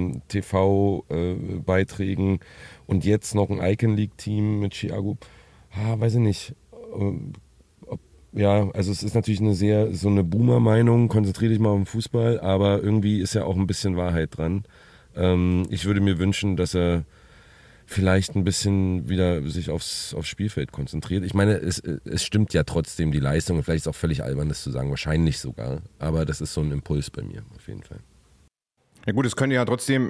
TV-Beiträgen und jetzt noch ein Icon League-Team mit Thiago. Weiß ich nicht. Ja, also es ist natürlich so eine Boomer-Meinung, konzentriere dich mal auf den Fußball, aber irgendwie ist ja auch ein bisschen Wahrheit dran. Ich würde mir wünschen, dass er vielleicht ein bisschen wieder sich aufs Spielfeld konzentriert. Ich meine, es stimmt ja trotzdem die Leistung. Vielleicht ist es auch völlig albern, das zu sagen, wahrscheinlich sogar. Aber das ist so ein Impuls bei mir, auf jeden Fall. Ja gut, es könnte ja trotzdem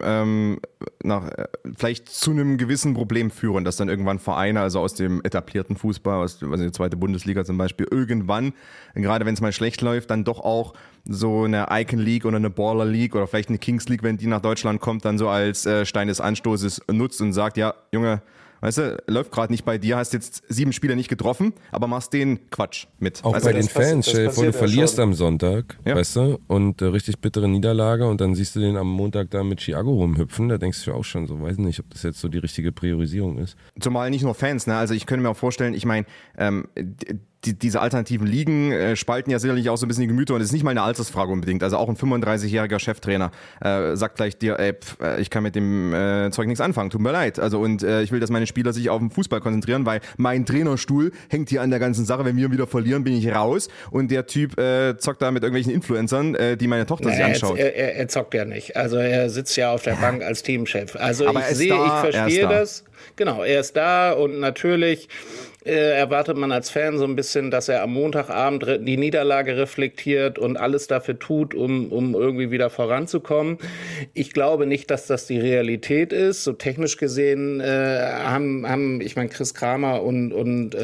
vielleicht zu einem gewissen Problem führen, dass dann irgendwann Vereine, also aus dem etablierten Fußball, aus der zweiten Bundesliga zum Beispiel, irgendwann, gerade wenn es mal schlecht läuft, dann doch auch so eine Icon League oder eine Baller League oder vielleicht eine Kings League, wenn die nach Deutschland kommt, dann so als Stein des Anstoßes nutzt und sagt, ja, Junge, weißt du, läuft gerade nicht bei dir, hast jetzt 7 Spiele nicht getroffen, aber machst den Quatsch mit. Auch also bei den Fans, stell dir vor, du verlierst am Sonntag, weißt du, und richtig bittere Niederlage und dann siehst du den am Montag da mit Thiago rumhüpfen, da denkst du auch schon so, weiß nicht, ob das jetzt so die richtige Priorisierung ist. Zumal nicht nur Fans, ne? Also ich könnte mir auch vorstellen, ich meine, diese alternativen Ligen spalten ja sicherlich auch so ein bisschen die Gemüter und es ist nicht mal eine Altersfrage unbedingt. Also auch ein 35-jähriger Cheftrainer sagt gleich dir, ich kann mit dem Zeug nichts anfangen, tut mir leid. Also und ich will, dass meine Spieler sich auf den Fußball konzentrieren, weil mein Trainerstuhl hängt hier an der ganzen Sache. Wenn wir wieder verlieren, bin ich raus und der Typ zockt da mit irgendwelchen Influencern, die meine Tochter sich anschaut. Er zockt ja nicht. Also er sitzt ja auf der Bank als Teamchef. Also aber ich verstehe das. Genau, er ist da und natürlich erwartet man als Fan so ein bisschen, dass er am Montagabend die Niederlage reflektiert und alles dafür tut, um irgendwie wieder voranzukommen. Ich glaube nicht, dass das die Realität ist. So technisch gesehen haben ich meine, Chris Kramer und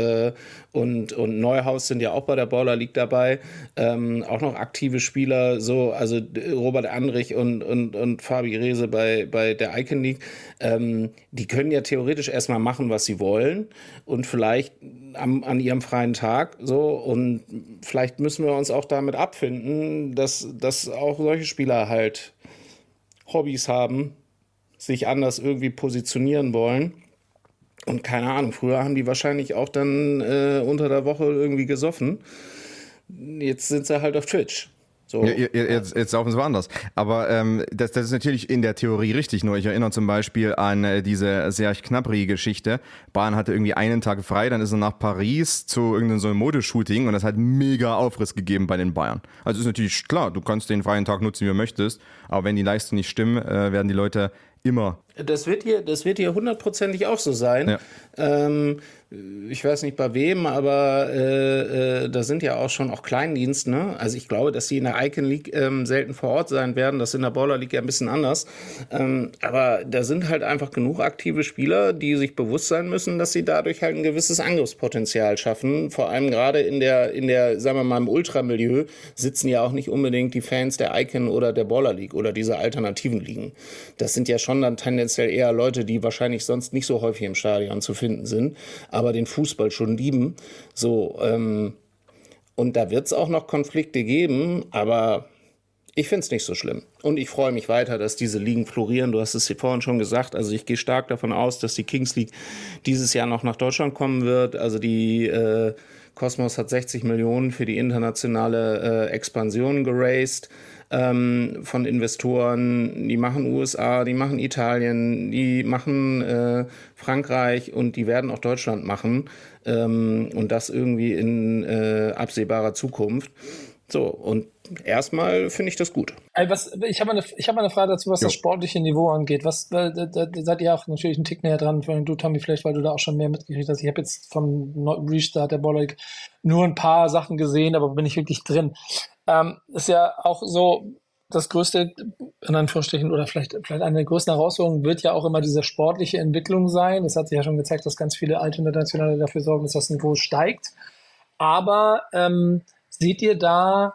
Neuhaus sind ja auch bei der Baller League dabei. Auch noch aktive Spieler, so, also Robert Andrich und Fabi Rehse bei der Icon League. Die können ja theoretisch erstmal machen, was sie wollen und vielleicht an ihrem freien Tag so, und vielleicht müssen wir uns auch damit abfinden, dass auch solche Spieler halt Hobbys haben, sich anders irgendwie positionieren wollen. Und keine Ahnung, früher haben die wahrscheinlich auch dann unter der Woche irgendwie gesoffen. Jetzt sind sie halt auf Twitch. So. Ja, jetzt laufen sie woanders. Aber das ist natürlich in der Theorie richtig. Nur ich erinnere zum Beispiel an diese Serge Gnabry-Geschichte. Bayern hatte irgendwie einen Tag frei, dann ist er nach Paris zu irgendeinem so einem Modeshooting und das hat mega Aufriss gegeben bei den Bayern. Also ist natürlich klar, du kannst den freien Tag nutzen, wie du möchtest, aber wenn die Leistungen nicht stimmen, werden die Leute immer. Das wird hier hundertprozentig auch so sein. Ja. Ich weiß nicht bei wem, aber da sind ja auch schon auch Kleindienste. Ne? Also ich glaube, dass sie in der Icon League selten vor Ort sein werden. Das ist in der Baller League ja ein bisschen anders. Aber da sind halt einfach genug aktive Spieler, die sich bewusst sein müssen, dass sie dadurch halt ein gewisses Angriffspotenzial schaffen. Vor allem gerade in der, sagen wir mal, im Ultramilieu sitzen ja auch nicht unbedingt die Fans der Icon oder der Baller League oder dieser alternativen Ligen. Das sind ja schon dann tendenziell eher Leute, die wahrscheinlich sonst nicht so häufig im Stadion zu finden sind, aber den Fußball schon lieben. So, und da wird es auch noch Konflikte geben, aber ich finde es nicht so schlimm. Und ich freue mich weiter, dass diese Ligen florieren. Du hast es hier vorhin schon gesagt. Also ich gehe stark davon aus, dass die Kings League dieses Jahr noch nach Deutschland kommen wird. Also die Cosmos hat 60 Millionen für die internationale Expansion geraced. Von Investoren, die machen USA, die machen Italien, die machen Frankreich und die werden auch Deutschland machen und das irgendwie in absehbarer Zukunft. So, und erstmal finde ich das gut. Ich habe eine Frage dazu, was das sportliche Niveau angeht. Da seid ihr auch natürlich einen Tick näher dran, du, Tommy, vielleicht, weil du da auch schon mehr mitgekriegt hast. Ich habe jetzt vom Restart der Baller League nur ein paar Sachen gesehen, aber bin ich wirklich drin. Ist ja auch so, das größte, in Anführungsstrichen, oder vielleicht eine der größten Herausforderungen wird ja auch immer diese sportliche Entwicklung sein. Das hat sich ja schon gezeigt, dass ganz viele alte Internationale dafür sorgen, dass das Niveau steigt. Aber seht ihr da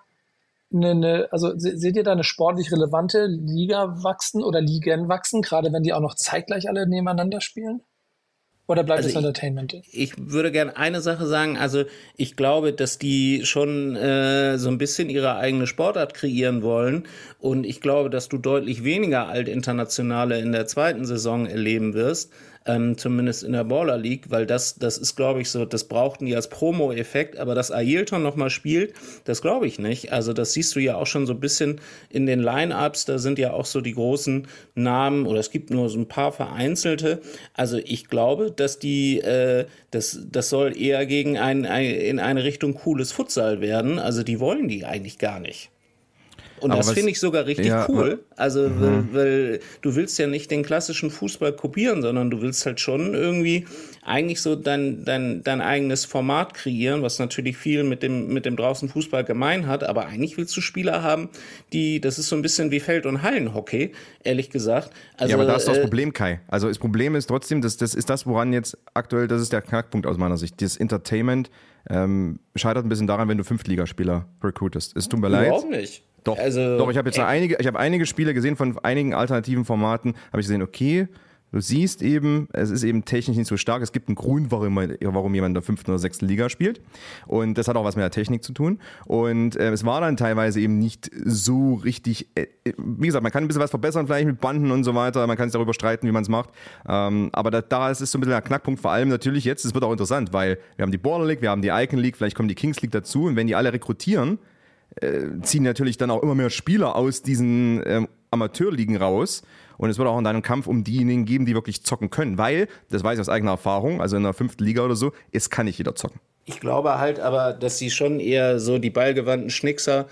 eine sportlich relevante Liga wachsen oder Ligen wachsen, gerade wenn die auch noch zeitgleich alle nebeneinander spielen? Oder bleibt es Entertainment? Ich würde gerne eine Sache sagen. Also ich glaube, dass die schon so ein bisschen ihre eigene Sportart kreieren wollen. Und ich glaube, dass du deutlich weniger Altinternationale in der zweiten Saison erleben wirst. Zumindest in der Baller League, weil das ist, glaube ich, so, das brauchten die als Promo-Effekt, aber dass Ailton nochmal spielt, das glaube ich nicht. Also das siehst du ja auch schon so ein bisschen in den Line-Ups, da sind ja auch so die großen Namen, oder es gibt nur so ein paar vereinzelte. Also ich glaube, dass das soll eher in eine Richtung cooles Futsal werden, also die wollen die eigentlich gar nicht. Und das finde ich sogar richtig cool. Also, weil du willst ja nicht den klassischen Fußball kopieren, sondern du willst halt schon irgendwie eigentlich so dein eigenes Format kreieren, was natürlich viel mit dem draußen Fußball gemein hat, aber eigentlich willst du Spieler haben, das ist so ein bisschen wie Feld- und Hallenhockey, ehrlich gesagt. Also, ja, aber da ist das Problem, Kai. Also das Problem ist trotzdem, das ist das, woran jetzt aktuell, das ist der Knackpunkt aus meiner Sicht, das Entertainment scheitert ein bisschen daran, wenn du Fünftligaspieler recruitest. Es tut mir leid. Überhaupt nicht. Doch, ich habe jetzt einige Spiele gesehen von einigen alternativen Formaten, habe ich gesehen, okay, du siehst eben, es ist eben technisch nicht so stark, es gibt einen Grund, warum jemand in der 5. oder 6. Liga spielt und das hat auch was mit der Technik zu tun und es war dann teilweise eben nicht so richtig, wie gesagt, man kann ein bisschen was verbessern vielleicht mit Banden und so weiter, man kann sich darüber streiten, wie man es macht, aber da ist es so ein bisschen der Knackpunkt, vor allem natürlich jetzt, es wird auch interessant, weil wir haben die Border League, wir haben die Icon League, vielleicht kommt die Kings League dazu und wenn die alle rekrutieren, ziehen natürlich dann auch immer mehr Spieler aus diesen Amateurligen raus und es wird auch in einem Kampf um diejenigen geben, die wirklich zocken können, weil, das weiß ich aus eigener Erfahrung, also in der 5. Liga oder so, es kann nicht jeder zocken. Ich glaube halt aber, dass sie schon eher so die ballgewandten Schnickser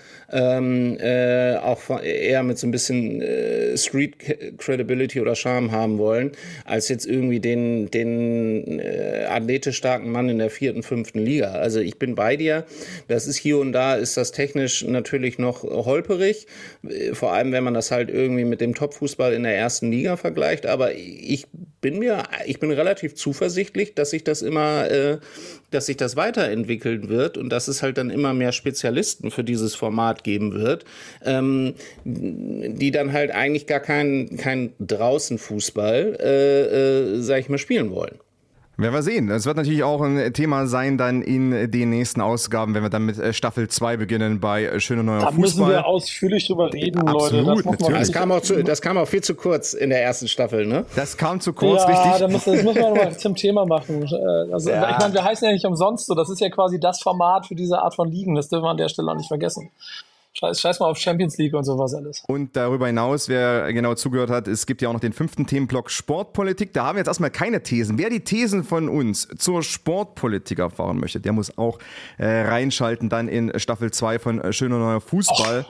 auch eher mit so ein bisschen Street Credibility oder Charme haben wollen, als jetzt irgendwie den athletisch starken Mann in der 4., 5. Liga. Also ich bin bei dir, das ist hier und da, ist das technisch natürlich noch holperig, vor allem wenn man das halt irgendwie mit dem Topfußball in der 1. Liga vergleicht, aber ich bin relativ zuversichtlich, dass sich das weiterentwickeln wird und dass es halt dann immer mehr Spezialisten für dieses Format geben wird, die dann halt eigentlich gar kein Draußenfußball, sag ich mal, spielen wollen. Werden wir sehen. Das wird natürlich auch ein Thema sein dann in den nächsten Ausgaben, wenn wir dann mit Staffel 2 beginnen bei Schöner Neuer Fußball. Da müssen wir ausführlich drüber reden, Absolut, Leute. Das kam auch viel zu kurz in der ersten Staffel, ne? Das kam zu kurz, richtig. Ja, das müssen wir nochmal zum Thema machen. Also, ich meine, wir heißen ja nicht umsonst so. Das ist ja quasi das Format für diese Art von Ligen. Das dürfen wir an der Stelle auch nicht vergessen. Scheiß mal auf Champions League und sowas alles. Und darüber hinaus, wer genau zugehört hat, es gibt ja auch noch den 5. Themenblock Sportpolitik. Da haben wir jetzt erstmal keine Thesen. Wer die Thesen von uns zur Sportpolitik erfahren möchte, der muss auch reinschalten dann in Staffel 2 von Schöner Neuer Fußball.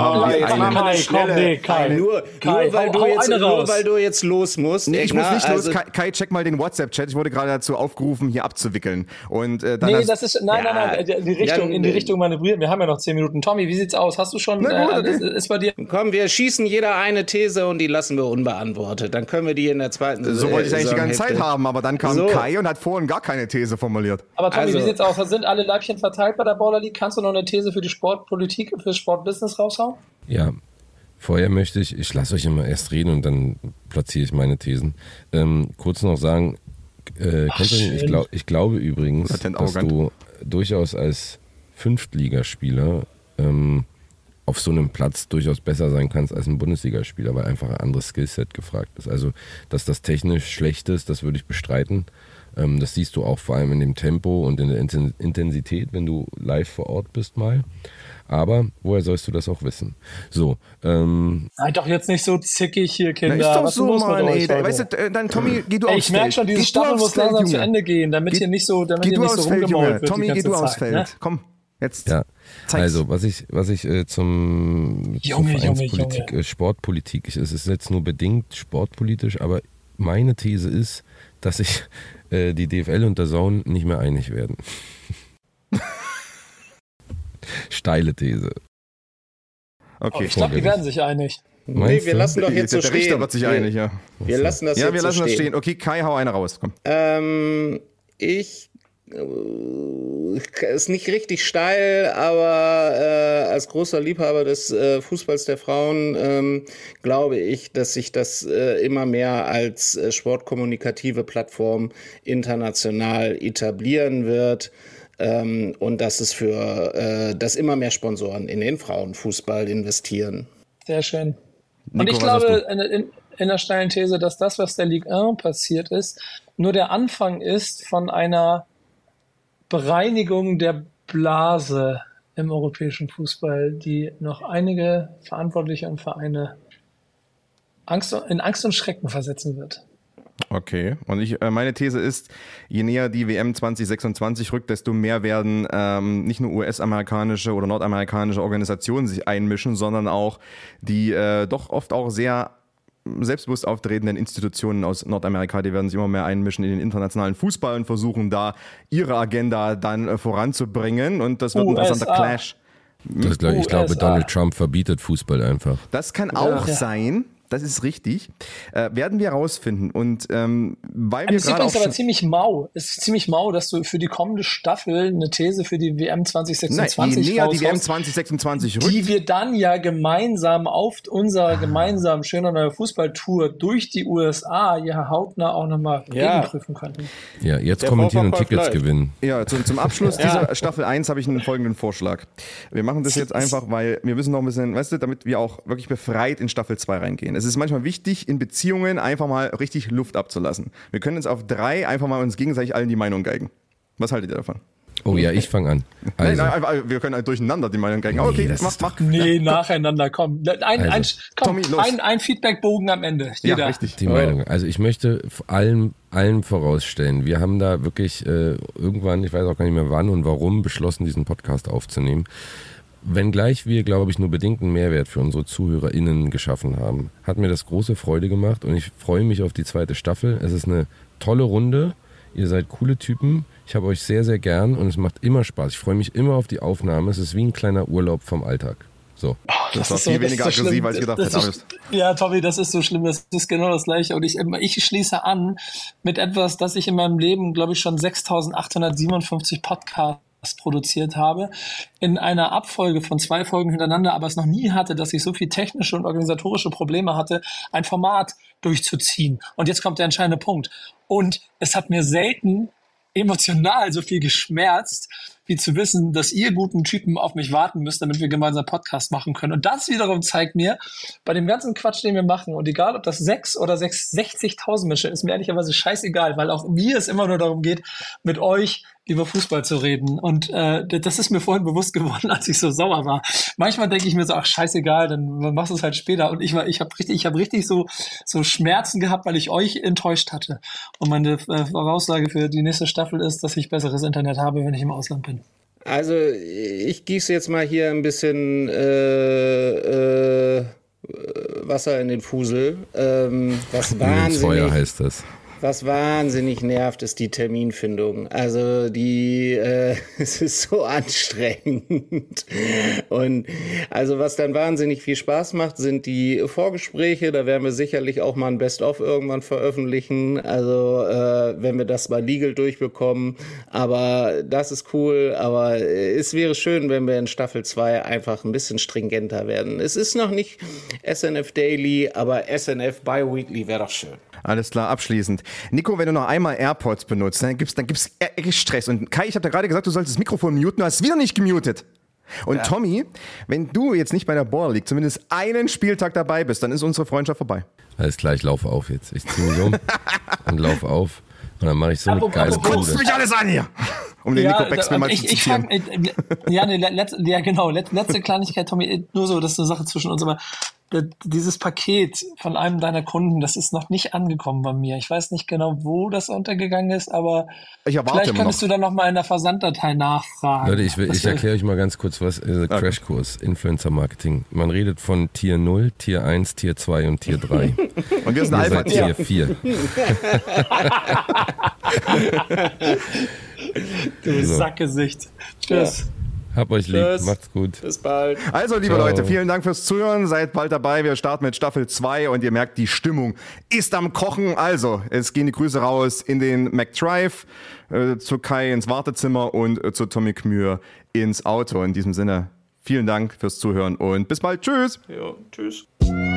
Nur weil du jetzt los musst. Nee, ich muss nicht los. Kai, check mal den WhatsApp-Chat. Ich wurde gerade dazu aufgerufen, hier abzuwickeln. Und dann nein, in die Richtung manövrieren. Wir haben ja noch 10 Minuten. Tommy, wie sieht's aus? Hast du schon, ist bei dir? Komm, wir schießen jeder eine These und die lassen wir unbeantwortet. Dann können wir die in der zweiten Saison. So wollte ich eigentlich die ganze Zeit haben, aber dann kam Kai und hat vorhin gar keine These formuliert. Aber Tommy, wie sieht's aus? Sind alle Leibchen verteilt bei der Border League? Kannst du noch eine These für die Sportpolitik, für Sportbusiness raushauen? Ja, vorher möchte ich lasse euch immer erst reden und dann platziere ich meine Thesen. Kurz noch sagen, ich glaube übrigens, dass du durchaus als Fünftligaspieler auf so einem Platz durchaus besser sein kannst als ein Bundesligaspieler, weil einfach ein anderes Skillset gefragt ist. Also, dass das technisch schlecht ist, das würde ich bestreiten. Das siehst du auch vor allem in dem Tempo und in der Intensität, wenn du live vor Ort bist mal. Aber woher sollst du das auch wissen? So. Seid doch jetzt nicht so zickig hier, Kinder. Na, ist doch so, Mann, ey. Weißt du, dann Tommy, geh du aufs Feld. Ich merke schon, diese Staffel muss langsam zu Ende gehen, damit hier nicht so rumgemalt wird. Tommy, geh du aufs Feld. Ne? Komm. Jetzt. Ja, also was ich zur Vereinspolitik, Sportpolitik, es ist jetzt nur bedingt sportpolitisch, aber meine These ist, dass sich die DFL und der DAZN nicht mehr einig werden. Steile These. Okay. Ich glaube, die werden sich einig. Nee, wir lassen doch jetzt so stehen. Der Richter wird sich einig, ja. Wir lassen das jetzt so stehen. Okay, Kai, hau eine raus. Komm. Ist nicht richtig steil, aber als großer Liebhaber des Fußballs der Frauen glaube ich, dass sich das immer mehr als sportkommunikative Plattform international etablieren wird und dass es dass immer mehr Sponsoren in den Frauenfußball investieren. Sehr schön. Und Nico, ich glaube in der steilen These, dass das, was der Ligue 1 passiert ist, nur der Anfang ist von einer Bereinigung der Blase im europäischen Fußball, die noch einige Verantwortliche und Vereine in Angst und Schrecken versetzen wird. Okay, und meine These ist, je näher die WM 2026 rückt, desto mehr werden nicht nur US-amerikanische oder nordamerikanische Organisationen sich einmischen, sondern auch die doch oft auch sehr selbstbewusst auftretenden Institutionen aus Nordamerika, die werden sich immer mehr einmischen in den internationalen Fußball und versuchen da ihre Agenda dann voranzubringen und das wird ein interessanter Clash. Ich glaube, Donald Trump verbietet Fußball einfach. Das kann auch sein. Das ist richtig. Werden wir herausfinden. Und weil wir es ist übrigens aber ziemlich mau. Es ist ziemlich mau, dass du für die kommende Staffel eine These für die WM 2026 je näher die WM 2026 rückt, die wir dann ja gemeinsam auf unserer gemeinsamen schöner neuer Fußballtour durch die USA ja hautnah auch nochmal gegenprüfen könnten. Ja, jetzt kommentieren und Tickets gewinnen. Ja, zum Abschluss dieser Staffel 1 habe ich einen folgenden Vorschlag. Wir machen das jetzt einfach, weil wir müssen noch ein bisschen, weißt du, damit wir auch wirklich befreit in Staffel 2 reingehen. Es ist manchmal wichtig, in Beziehungen einfach mal richtig Luft abzulassen. Wir können jetzt auf 3 einfach mal uns gegenseitig allen die Meinung geigen. Was haltet ihr davon? Oh ja, ich fange an. Also. Nein, wir können halt durcheinander die Meinung geigen. Okay, mach. Nee, nacheinander, komm. Ein Feedbackbogen am Ende. Jeder. Ja, richtig. Die Meinung. Also ich möchte allem vorausstellen, wir haben da wirklich irgendwann, ich weiß auch gar nicht mehr wann und warum, beschlossen, diesen Podcast aufzunehmen. Wenngleich wir, glaube ich, nur bedingten Mehrwert für unsere ZuhörerInnen geschaffen haben, hat mir das große Freude gemacht und ich freue mich auf die 2. Staffel. Es ist eine tolle Runde, ihr seid coole Typen, ich habe euch sehr, sehr gern und es macht immer Spaß. Ich freue mich immer auf die Aufnahme, es ist wie ein kleiner Urlaub vom Alltag. So. Das war viel weniger aggressiv, als ich gedacht hätte. Ja, Tommy, das ist so schlimm, das ist genau das Gleiche. Und ich schließe an mit etwas, das ich in meinem Leben, glaube ich, schon 6.857 Podcasts produziert habe, in einer Abfolge von 2 Folgen hintereinander, aber es noch nie hatte, dass ich so viel technische und organisatorische Probleme hatte, ein Format durchzuziehen. Und jetzt kommt der entscheidende Punkt. Und es hat mir selten emotional so viel geschmerzt, wie zu wissen, dass ihr guten Typen auf mich warten müsst, damit wir gemeinsam Podcast machen können. Und das wiederum zeigt mir, bei dem ganzen Quatsch, den wir machen, und egal, ob das 6 oder 60.000 Menschen, ist mir ehrlicherweise scheißegal, weil auch mir es immer nur darum geht, mit euch über Fußball zu reden. Und das ist mir vorhin bewusst geworden, als ich so sauer war. Manchmal denke ich mir so, ach scheißegal, dann machst du es halt später. Und ich habe richtig so Schmerzen gehabt, weil ich euch enttäuscht hatte. Und meine Voraussage für die nächste Staffel ist, dass ich besseres Internet habe, wenn ich im Ausland bin. Also ich gieße jetzt mal hier ein bisschen Wasser in den Fusel. Feuer heißt das. Was wahnsinnig nervt, ist die Terminfindung. Also es ist so anstrengend. Und also was dann wahnsinnig viel Spaß macht, sind die Vorgespräche. Da werden wir sicherlich auch mal ein Best-of irgendwann veröffentlichen. Also wenn wir das mal legal durchbekommen. Aber das ist cool. Aber es wäre schön, wenn wir in Staffel 2 einfach ein bisschen stringenter werden. Es ist noch nicht SNF Daily, aber SNF Bi-Weekly wäre doch schön. Alles klar, abschließend. Nico, wenn du noch einmal AirPods benutzt, dann gibt's Stress. Und Kai, ich habe dir gerade gesagt, du solltest das Mikrofon muten, du hast es wieder nicht gemutet. Und Tommy, wenn du jetzt nicht bei der Baller League zumindest einen Spieltag dabei bist, dann ist unsere Freundschaft vorbei. Alles klar, ich laufe auf jetzt. Ich ziehe mich um und laufe auf. Und dann mache ich so eine geile Kunde. Guckst mich alles an hier! Um den Nico Beckspiel mal zu zitieren. Letzte Kleinigkeit, Tommy, nur so, das ist eine Sache zwischen uns, aber dieses Paket von einem deiner Kunden, das ist noch nicht angekommen bei mir. Ich weiß nicht genau, wo das untergegangen ist, aber vielleicht könntest du dann noch mal in der Versanddatei nachfragen. Leute, ich erkläre euch mal ganz kurz was. Crashkurs, Influencer Marketing. Man redet von Tier 0, Tier 1, Tier 2 und Tier 3. Und wir sind Alpha Tier 4. Du Sackgesicht. Tschüss. Ja. Hab euch lieb, macht's gut. Bis bald. Also, liebe Leute, vielen Dank fürs Zuhören. Seid bald dabei. Wir starten mit Staffel 2 und ihr merkt, die Stimmung ist am Kochen. Also, es gehen die Grüße raus in den McDrive, zu Kai ins Wartezimmer und zu Tommy Kmür ins Auto. In diesem Sinne, vielen Dank fürs Zuhören und bis bald. Tschüss. Ja, tschüss.